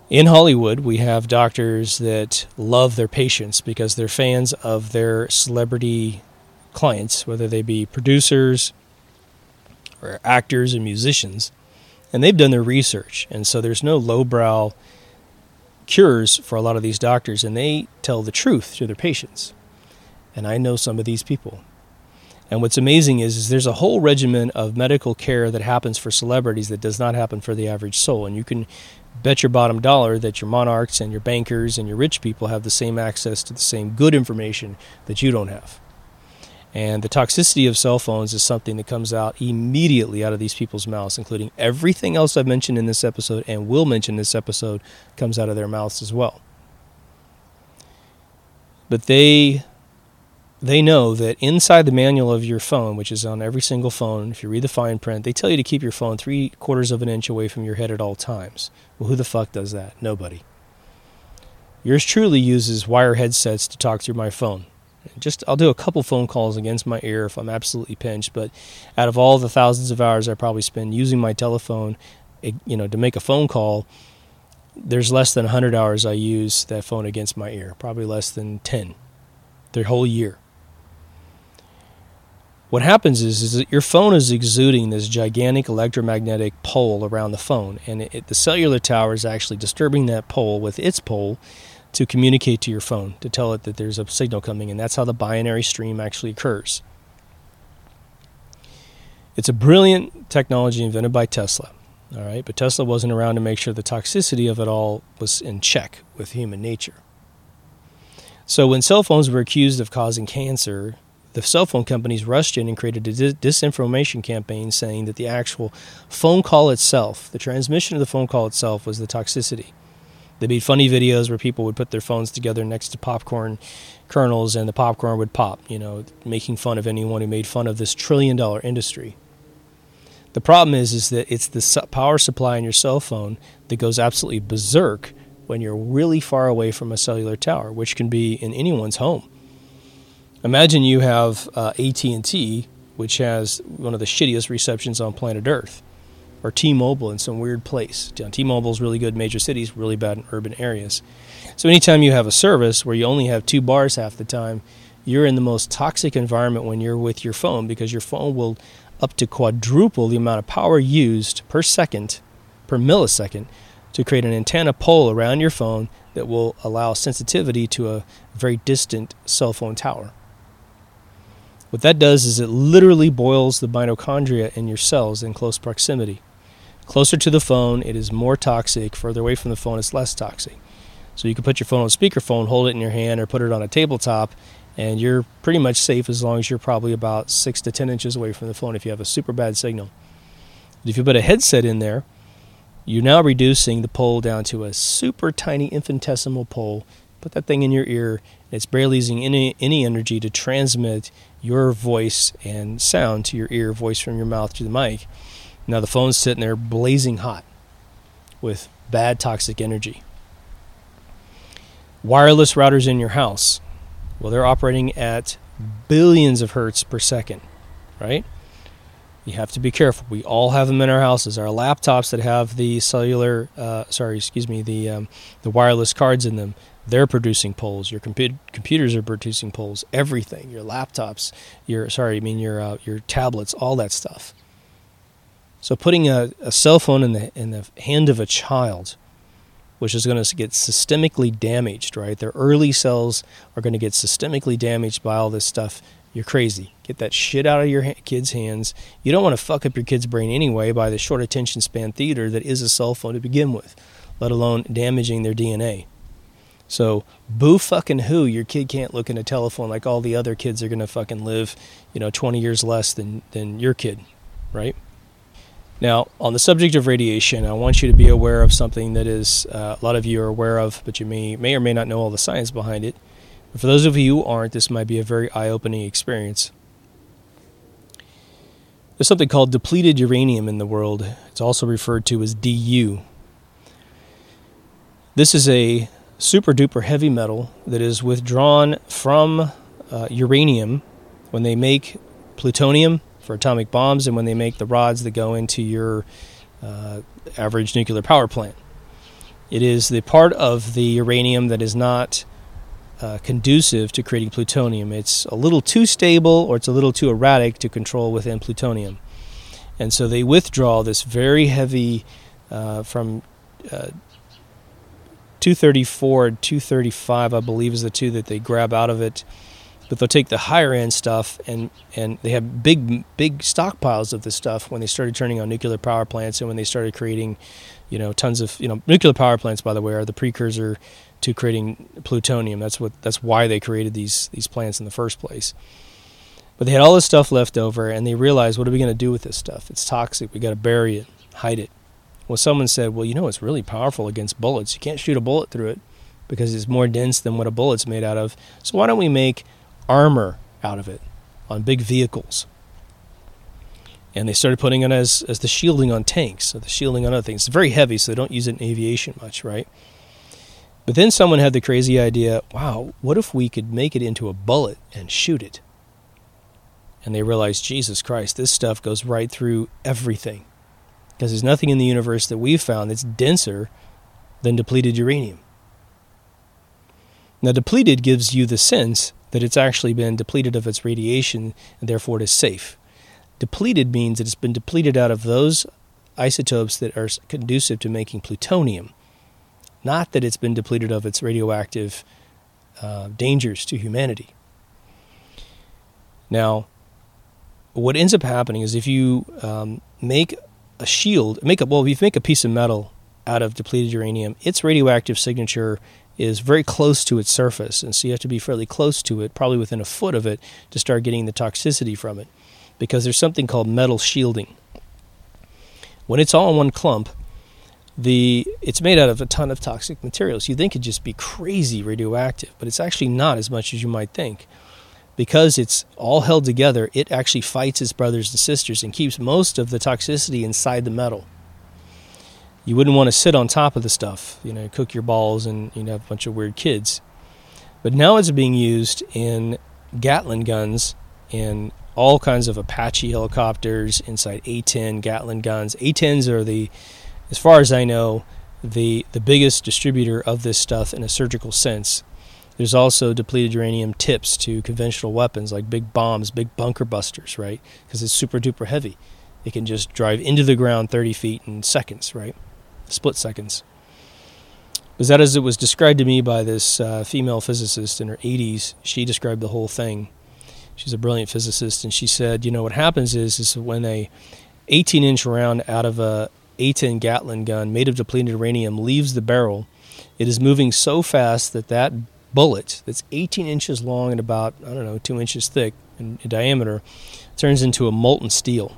[SPEAKER 1] In Hollywood, we have doctors that love their patients because they're fans of their celebrity clients, whether they be producers or actors and musicians, and they've done their research. And so there's no lowbrow cures for a lot of these doctors, and they tell the truth to their patients. And I know some of these people. And what's amazing is there's a whole regimen of medical care that happens for celebrities that does not happen for the average soul. And you can bet your bottom dollar that your monarchs and your bankers and your rich people have the same access to the same good information that you don't have. And the toxicity of cell phones is something that comes out immediately out of these people's mouths, including everything else I've mentioned in this episode and will mention in this episode comes out of their mouths as well. But they know that inside the manual of your phone, which is on every single phone, if you read the fine print, they tell you to keep your phone 3/4 of an inch away from your head at all times. Well, who the fuck does that? Nobody. Yours truly uses wire headsets to talk through my phone. I'll do a couple phone calls against my ear if I'm absolutely pinched, but out of all the thousands of hours I probably spend using my telephone, to make a phone call, there's less than 100 hours I use that phone against my ear, probably less than 10, the whole year. What happens is that your phone is exuding this gigantic electromagnetic pole around the phone, and the cellular tower is actually disturbing that pole with its pole to communicate to your phone, to tell it that there's a signal coming, and that's how the binary stream actually occurs. It's a brilliant technology invented by Tesla, all right? But Tesla wasn't around to make sure the toxicity of it all was in check with human nature. So when cell phones were accused of causing cancer, the cell phone companies rushed in and created a disinformation campaign saying that the actual phone call itself, the transmission of the phone call itself, was the toxicity. They made funny videos where people would put their phones together next to popcorn kernels and the popcorn would pop, making fun of anyone who made fun of this trillion-dollar industry. The problem is that it's the power supply in your cell phone that goes absolutely berserk when you're really far away from a cellular tower, which can be in anyone's home. Imagine you have AT&T, which has one of the shittiest receptions on planet Earth, or T-Mobile in some weird place. T-Mobile is really good in major cities, really bad in urban areas. So anytime you have a service where you only have 2 bars half the time, you're in the most toxic environment when you're with your phone, because your phone will up to quadruple the amount of power used per millisecond, to create an antenna pole around your phone that will allow sensitivity to a very distant cell phone tower. What that does is it literally boils the mitochondria in your cells in close proximity. Closer to the phone, it is more toxic. Further away from the phone, it's less toxic. So you can put your phone on speakerphone, hold it in your hand, or put it on a tabletop, and you're pretty much safe as long as you're probably about 6 to 10 inches away from the phone if you have a super bad signal. But if you put a headset in there, you're now reducing the pole down to a super tiny infinitesimal pole. Put that thing in your ear. It's barely using any energy to transmit your voice and sound to your ear, voice from your mouth to the mic. Now the phone's sitting there blazing hot with bad toxic energy. Wireless routers in your house. Well, they're operating at billions of hertz per second, right? You have to be careful. We all have them in our houses. Our laptops that have the the wireless cards in them, they're producing poles. Your computers are producing poles. Everything, your laptops, your tablets, all that stuff. So putting a cell phone in the hand of a child, which is going to get systemically damaged, right? Their early cells are going to get systemically damaged by all this stuff. You're crazy. Get that shit out of your kids' hands. You don't want to fuck up your kid's brain anyway by the short attention span theater that is a cell phone to begin with, let alone damaging their DNA. So boo fucking who, your kid can't look in a telephone like all the other kids are going to fucking live, 20 years less than your kid, right? Now, on the subject of radiation, I want you to be aware of something that is a lot of you are aware of, but you may or may not know all the science behind it. But for those of you who aren't, this might be a very eye-opening experience. There's something called depleted uranium in the world. It's also referred to as DU. This is a super-duper heavy metal that is withdrawn from uranium when they make plutonium for atomic bombs and when they make the rods that go into your average nuclear power plant. It is the part of the uranium that is not conducive to creating plutonium. It's a little too stable or it's a little too erratic to control within plutonium. And so they withdraw this very heavy, from 234 and 235, I believe, is the two that they grab out of it. But they'll take the higher end stuff, and they have big stockpiles of this stuff when they started turning on nuclear power plants and when they started creating, tons of, nuclear power plants, by the way, are the precursor to creating plutonium. That's why they created these plants in the first place. But they had all this stuff left over, and they realized, what are we going to do with this stuff? It's toxic. We got to bury it, hide it. Well, someone said, well, it's really powerful against bullets. You can't shoot a bullet through it because it's more dense than what a bullet's made out of. So why don't we make armor out of it on big vehicles? And they started putting it as the shielding on tanks, so the shielding on other things. It's very heavy, so they don't use it in aviation much, right? But then someone had the crazy idea, wow, what if we could make it into a bullet and shoot it? And they realized, Jesus Christ, this stuff goes right through everything. Because there's nothing in the universe that we've found that's denser than depleted uranium. Now, depleted gives you the sense that it's actually been depleted of its radiation, and therefore it is safe. Depleted means that it's been depleted out of those isotopes that are conducive to making plutonium, not that it's been depleted of its radioactive dangers to humanity. Now, what ends up happening is if you make a shield, if you make a piece of metal out of depleted uranium, its radioactive signature is very close to its surface, and so you have to be fairly close to it, probably within a foot of it, to start getting the toxicity from it, because there's something called metal shielding. When it's all in one clump, it's made out of a ton of toxic materials. You think it'd just be crazy radioactive, but it's actually not as much as you might think. Because it's all held together, it actually fights its brothers and sisters and keeps most of the toxicity inside the metal. You wouldn't want to sit on top of the stuff, cook your balls and have a bunch of weird kids. But now it's being used in Gatling guns, in all kinds of Apache helicopters, inside A-10 Gatling guns. A-10s are as far as I know, the biggest distributor of this stuff in a surgical sense. There's also depleted uranium tips to conventional weapons like big bombs, big bunker busters, right? Because it's super duper heavy. It can just drive into the ground 30 feet in seconds, right? Split seconds. Was that as it was described to me by this female physicist in her 80s? She described the whole thing. She's a brilliant physicist, and she said, what happens is when a 18-inch round out of a A-10 Gatling gun made of depleted uranium leaves the barrel, it is moving so fast that bullet that's 18 inches long and about, 2 inches thick in diameter turns into a molten steel.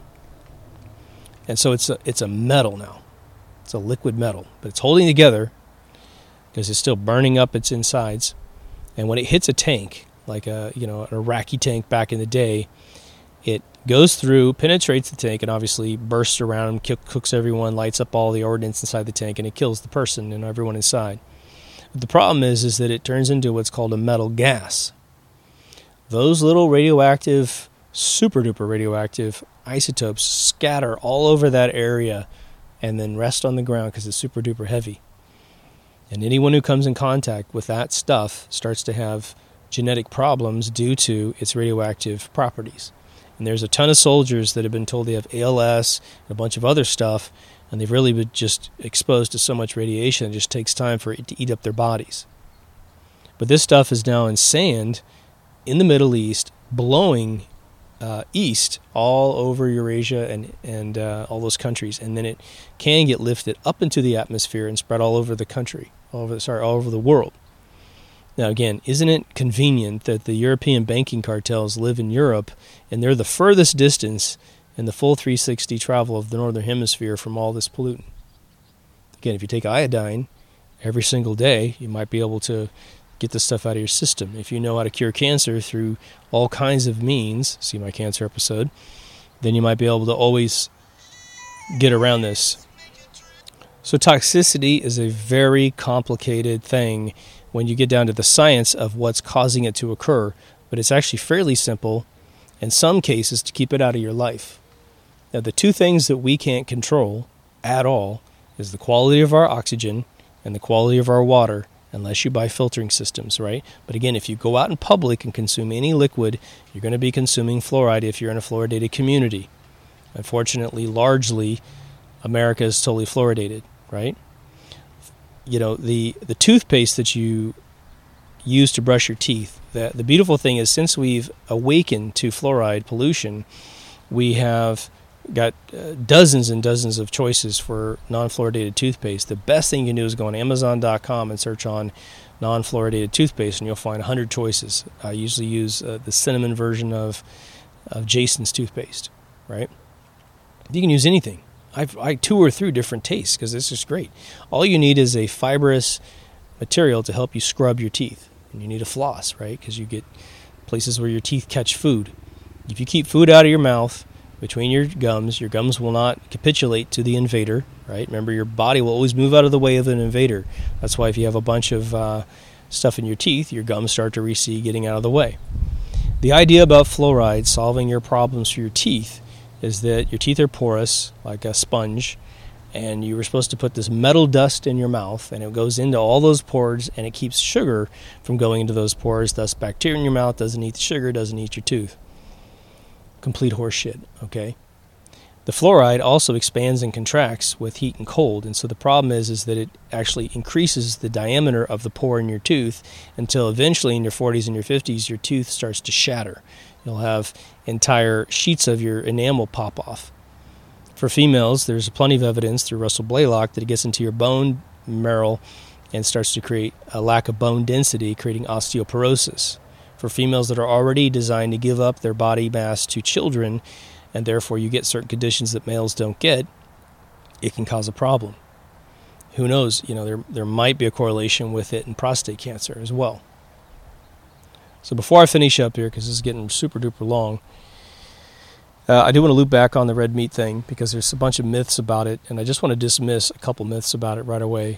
[SPEAKER 1] And so it's a metal now. It's a liquid metal, but it's holding together because it's still burning up its insides. And when it hits a tank, like an Iraqi tank back in the day, it goes through, penetrates the tank, and obviously bursts around, cooks everyone, lights up all the ordnance inside the tank, and it kills the person and everyone inside. The problem is that it turns into what's called a metal gas. Those little radioactive, super duper radioactive isotopes scatter all over that area and then rest on the ground because it's super duper heavy. And anyone who comes in contact with that stuff starts to have genetic problems due to its radioactive properties. And there's a ton of soldiers that have been told they have ALS and a bunch of other stuff, and they've really been just exposed to so much radiation, it just takes time for it to eat up their bodies. But this stuff is now in sand in the Middle East, blowing east all over Eurasia and all those countries. And then it can get lifted up into the atmosphere and spread all over the country, all over the world. Now, again, isn't it convenient that the European banking cartels live in Europe, and they're the furthest distance in the full 360 travel of the Northern Hemisphere from all this pollutant? Again, if you take iodine every single day, you might be able to get this stuff out of your system. If you know how to cure cancer through all kinds of means, see my cancer episode, then you might be able to always get around this. So toxicity is a very complicated thing when you get down to the science of what's causing it to occur, but it's actually fairly simple in some cases to keep it out of your life. Now, the two things that we can't control at all is the quality of our oxygen and the quality of our water unless you buy filtering systems, right? But again, if you go out in public and consume any liquid, you're going to be consuming fluoride if you're in a fluoridated community. Unfortunately, largely, America is totally fluoridated, right? You know, the toothpaste that you use to brush your teeth, the beautiful thing is, since we've awakened to fluoride pollution, we have got dozens and dozens of choices for non-fluoridated toothpaste. The best thing you can do is go on Amazon.com and search on non-fluoridated toothpaste, and you'll find 100 choices. I usually use the cinnamon version of Jason's toothpaste, right? You can use anything. I tour through different tastes because this is great. All you need is a fibrous material to help you scrub your teeth. And you need a floss, right? Because you get places where your teeth catch food. If you keep food out of your mouth, between your gums will not capitulate to the invader, right? Remember, your body will always move out of the way of an invader. That's why if you have a bunch of stuff in your teeth, your gums start to recede, getting out of the way. The idea about fluoride solving your problems for your teeth is that your teeth are porous, like a sponge, and you were supposed to put this metal dust in your mouth, and it goes into all those pores, and it keeps sugar from going into those pores. Thus, bacteria in your mouth doesn't eat the sugar, doesn't eat your tooth. Complete horseshit, okay? The fluoride also expands and contracts with heat and cold, and so the problem is that it actually increases the diameter of the pore in your tooth until eventually in your 40s and your 50s, your tooth starts to shatter. You'll have entire sheets of your enamel pop off. For females, there's plenty of evidence through Russell Blaylock that it gets into your bone marrow and starts to create a lack of bone density, creating osteoporosis. For females that are already designed to give up their body mass to children, and therefore you get certain conditions that males don't get, it can cause a problem. Who knows? You know, there might be a correlation with it in prostate cancer as well. So before I finish up here, because this is getting super duper long, I do want to loop back on the red meat thing because there's a bunch of myths about it, and I just want to dismiss a couple myths about it right away.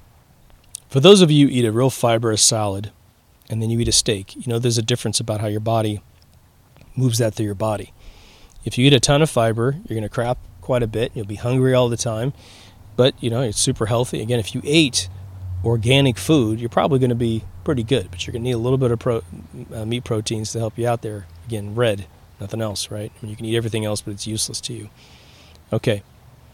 [SPEAKER 1] For those of you who eat a real fibrous salad and then you eat a steak, you know there's a difference about how your body moves that through your body. If you eat a ton of fiber, you're going to crap quite a bit. You'll be hungry all the time, but you know it's super healthy. Again, if you ate organic food, you're probably going to be pretty good, but you're going to need a little bit of meat proteins to help you out there. Again, red. Nothing else, right? I mean, you can eat everything else, but it's useless to you. Okay.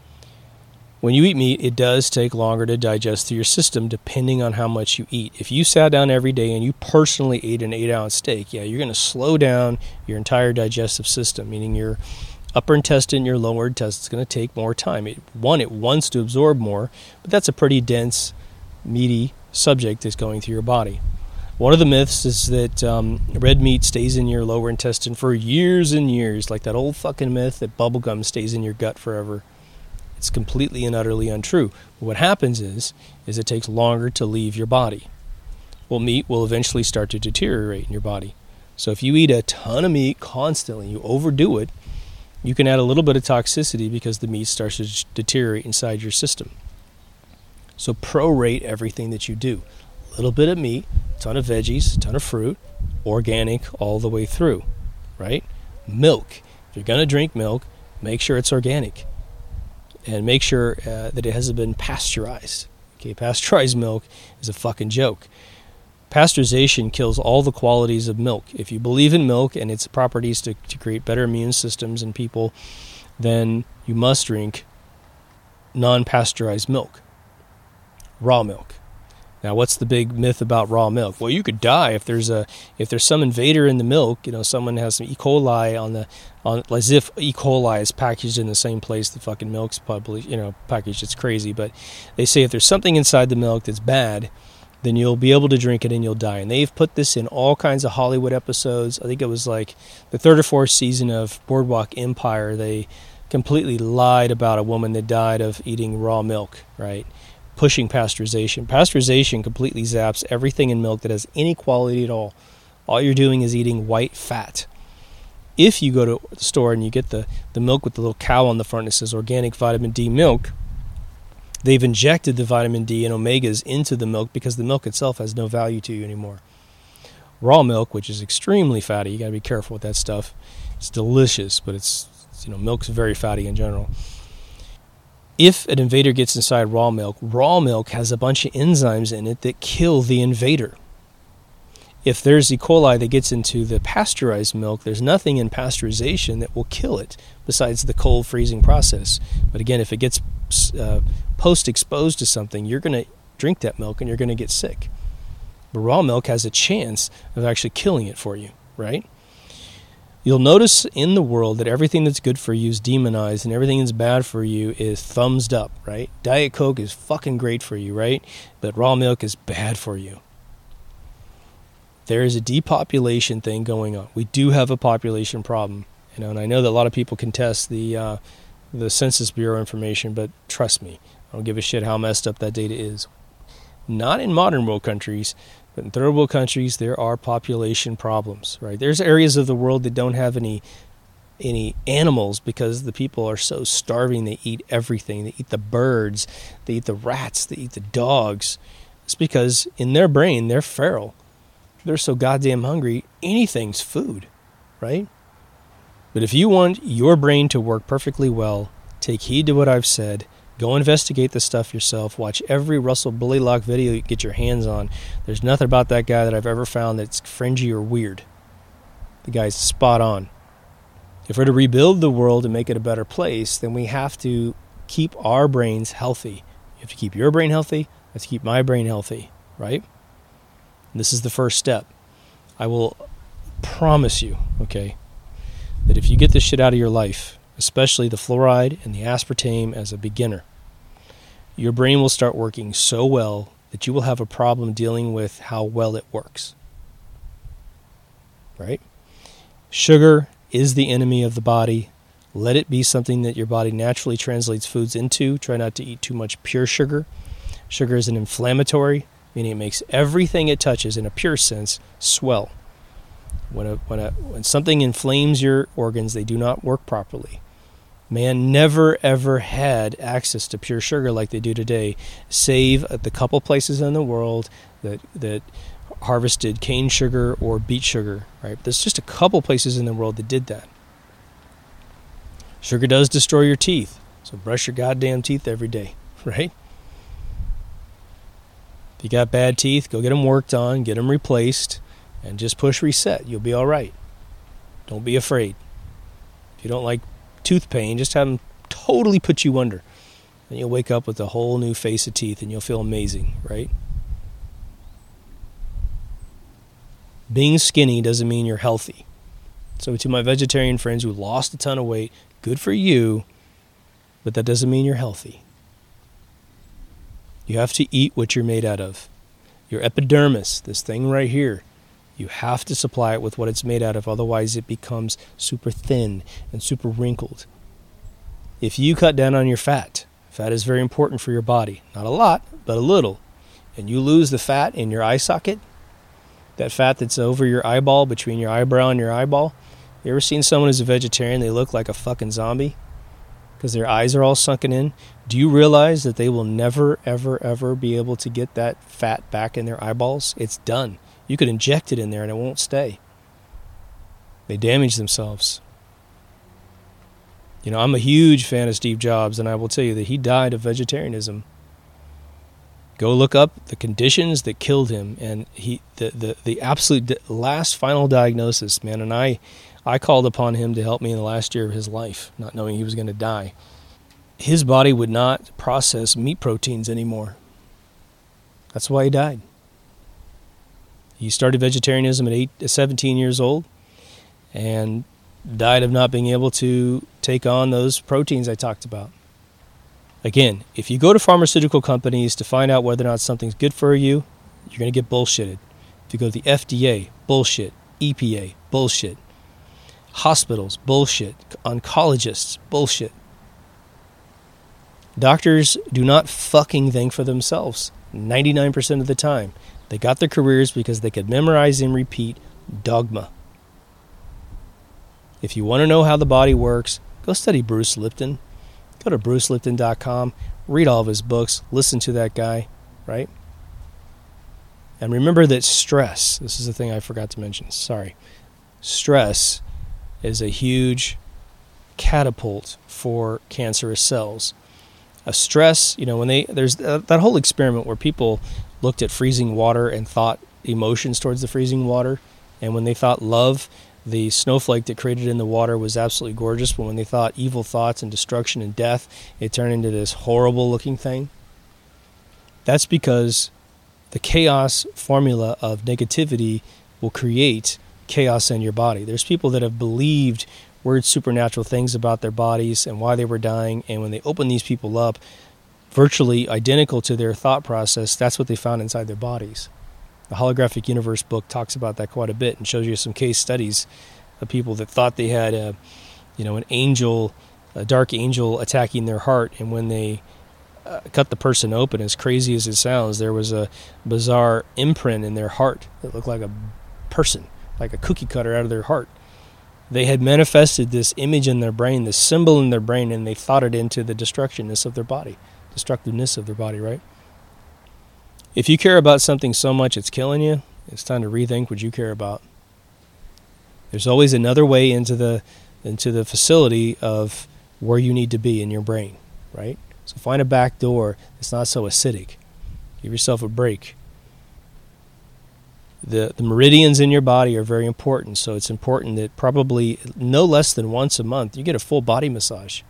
[SPEAKER 1] When you eat meat, it does take longer to digest through your system depending on how much you eat. If you sat down every day and you personally ate an 8-ounce steak, yeah, you're going to slow down your entire digestive system, meaning your upper intestine, your lower intestine is going to take more time. It wants to absorb more, but that's a pretty dense, meaty subject that's going through your body. One of the myths is that red meat stays in your lower intestine for years and years, like that old fucking myth that bubblegum stays in your gut forever. It's completely and utterly untrue. But what happens is it takes longer to leave your body. Well, meat will eventually start to deteriorate in your body. So if you eat a ton of meat constantly, you overdo it, you can add a little bit of toxicity because the meat starts to deteriorate inside your system. So prorate everything that you do. A little bit of meat, a ton of veggies, a ton of fruit, organic all the way through, right? Milk. If you're going to drink milk, make sure it's organic. And make sure that it hasn't been pasteurized. Okay, pasteurized milk is a fucking joke. Pasteurization kills all the qualities of milk. If you believe in milk and its properties to create better immune systems in people, then you must drink non-pasteurized milk, raw milk. Now, what's the big myth about raw milk? Well, you could die if there's some invader in the milk. You know, someone has some E. coli as if E. coli is packaged in the same place the fucking milk's packaged. It's crazy, but they say if there's something inside the milk that's bad, then you'll be able to drink it and you'll die. And they've put this in all kinds of Hollywood episodes. I think it was like the third or fourth season of Boardwalk Empire. They completely lied about a woman that died of eating raw milk, right? Pushing pasteurization. Pasteurization completely zaps everything in milk that has any quality at all. All you're doing is eating white fat. If you go to the store and you get the milk with the little cow on the front that says organic vitamin D milk, they've injected the vitamin D and omegas into the milk because the milk itself has no value to you anymore. Raw milk, which is extremely fatty, you got to be careful with that stuff. It's delicious, but it's milk's very fatty in general. if an invader gets inside raw milk has a bunch of enzymes in it that kill the invader. If there's E. coli that gets into the pasteurized milk, there's nothing in pasteurization that will kill it besides the cold freezing process. But again, if it gets post-exposed to something, you're going to drink that milk and you're going to get sick. But raw milk has a chance of actually killing it for you, right? You'll notice in the world that everything that's good for you is demonized and everything that's bad for you is thumbsed up, right? Diet Coke is fucking great for you, right? But raw milk is bad for you. There is a depopulation thing going on. We do have a population problem, and I know that a lot of people contest the Census Bureau information, but trust me, I don't give a shit how messed up that data is. Not in modern world countries, but in third world countries, there are population problems, right? There's areas of the world that don't have any animals because the people are so starving. They eat everything. They eat the birds. They eat the rats. They eat the dogs. It's because in their brain, they're feral. They're so goddamn hungry, anything's food, right? But if you want your brain to work perfectly well, take heed to what I've said. Go investigate the stuff yourself. Watch every Russell Bullylock video you get your hands on. There's nothing about that guy that I've ever found that's fringy or weird. The guy's spot on. If we're to rebuild the world and make it a better place, then we have to keep our brains healthy. You have to keep your brain healthy. I have to keep my brain healthy, right? And this is the first step. I will promise you, okay, that if you get this shit out of your life, especially the fluoride and the aspartame as a beginner, your brain will start working so well that you will have a problem dealing with how well it works. Right? Sugar is the enemy of the body. Let it be something that your body naturally translates foods into. Try not to eat too much pure sugar. Sugar is an inflammatory, meaning it makes everything it touches, in a pure sense, swell. When something inflames your organs, they do not work properly. Man never, ever had access to pure sugar like they do today, save at the couple places in the world that harvested cane sugar or beet sugar. Right? There's just a couple places in the world that did that. Sugar does destroy your teeth, so brush your goddamn teeth every day, right? If you got bad teeth, go get them worked on, get them replaced, and just push reset. You'll be all right. Don't be afraid. If you don't like tooth pain, just have them totally put you under. And you'll wake up with a whole new face of teeth and you'll feel amazing, right? Being skinny doesn't mean you're healthy. So to my vegetarian friends who lost a ton of weight, good for you, but that doesn't mean you're healthy. You have to eat what you're made out of. Your epidermis, this thing right here, you have to supply it with what it's made out of, otherwise it becomes super thin and super wrinkled. If you cut down on your fat is very important for your body. Not a lot, but a little. And you lose the fat in your eye socket, that fat that's over your eyeball, between your eyebrow and your eyeball. You ever seen someone who's a vegetarian, they look like a fucking zombie? Because their eyes are all sunken in. Do you realize that they will never, ever, ever be able to get that fat back in their eyeballs? It's done. You could inject it in there and it won't stay. They damage themselves. You know, I'm a huge fan of Steve Jobs, and I will tell you that he died of vegetarianism. Go look up the conditions that killed him, and the absolute last final diagnosis, man, and I called upon him to help me in the last year of his life, not knowing he was going to die. His body would not process meat proteins anymore. That's why he died. He started vegetarianism at 17 years old and died of not being able to take on those proteins I talked about. Again, if you go to pharmaceutical companies to find out whether or not something's good for you, you're going to get bullshitted. If you go to the FDA, bullshit. EPA, bullshit. Hospitals, bullshit. Oncologists, bullshit. Doctors do not fucking think for themselves 99% of the time. They got their careers because they could memorize and repeat dogma. If you want to know how the body works, go study Bruce Lipton. Go to brucelipton.com, read all of his books, listen to that guy, right? And remember that stress, this is the thing I forgot to mention, sorry. Stress is a huge catapult for cancerous cells. a stress. When there's that whole experiment where people looked at freezing water and thought emotions towards the freezing water, and when they thought love, the snowflake that created in the water was absolutely gorgeous, but when they thought evil thoughts and destruction and death, it turned into this horrible looking thing. That's because the chaos formula of negativity will create chaos in your body. There's people that have believed weird supernatural things about their bodies and why they were dying, and when they open these people up, virtually identical to their thought process, that's what they found inside their bodies. The Holographic Universe book talks about that quite a bit and shows you some case studies of people that thought they had an angel, a dark angel attacking their heart, and when they cut the person open, as crazy as it sounds, there was a bizarre imprint in their heart that looked like a person, like a cookie cutter out of their heart. They had manifested this image in their brain, this symbol in their brain, and they thought it into the destructiveness of their body, right? If you care about something so much it's killing you, it's time to rethink what you care about. There's always another way into the facility of where you need to be in your brain, right? So find a back door that's not so acidic. Give yourself a break. The meridians in your body are very important, so it's important that probably no less than once a month you get a full body massage.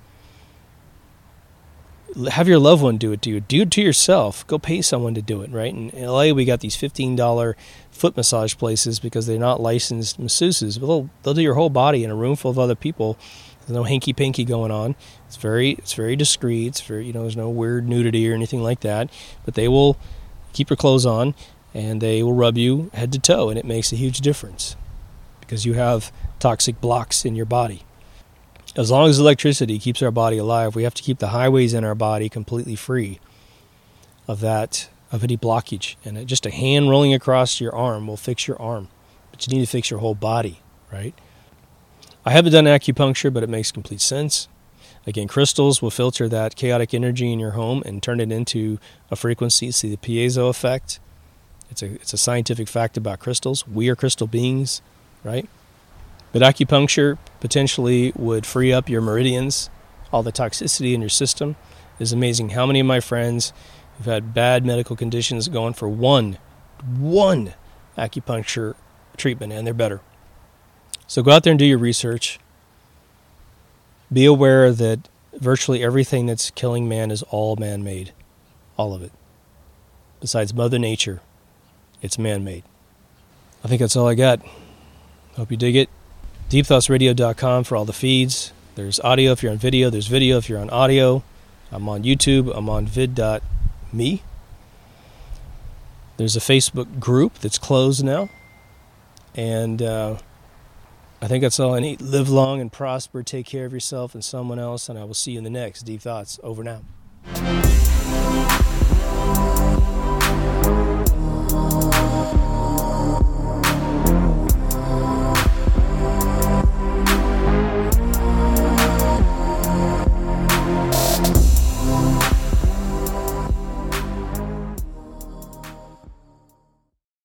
[SPEAKER 1] Have your loved one do it to you. Do it to yourself. Go pay someone to do it, right? In LA, we got these $15 foot massage places because they're not licensed masseuses. But they'll do your whole body in a room full of other people. There's no hanky-panky going on. It's very discreet. It's very, there's no weird nudity or anything like that. But they will keep your clothes on, and they will rub you head to toe, and it makes a huge difference because you have toxic blocks in your body. As long as electricity keeps our body alive, we have to keep the highways in our body completely free of any blockage. And just a hand rolling across your arm will fix your arm. But you need to fix your whole body, right? I haven't done acupuncture, but it makes complete sense. Again, crystals will filter that chaotic energy in your home and turn it into a frequency. See the piezo effect? It's a scientific fact about crystals. We are crystal beings, right? But acupuncture potentially would free up your meridians, all the toxicity in your system. It's amazing how many of my friends who've had bad medical conditions going for one acupuncture treatment, and they're better. So go out there and do your research. Be aware that virtually everything that's killing man is all man-made. All of it. Besides Mother Nature, it's man-made. I think that's all I got. Hope you dig it. DeepThoughtsRadio.com for all the feeds. There's audio if you're on video. There's video if you're on audio. I'm on YouTube. I'm on vid.me. There's a Facebook group that's closed now. And I think that's all I need. Live long and prosper. Take care of yourself and someone else. And I will see you in the next Deep Thoughts. Over now.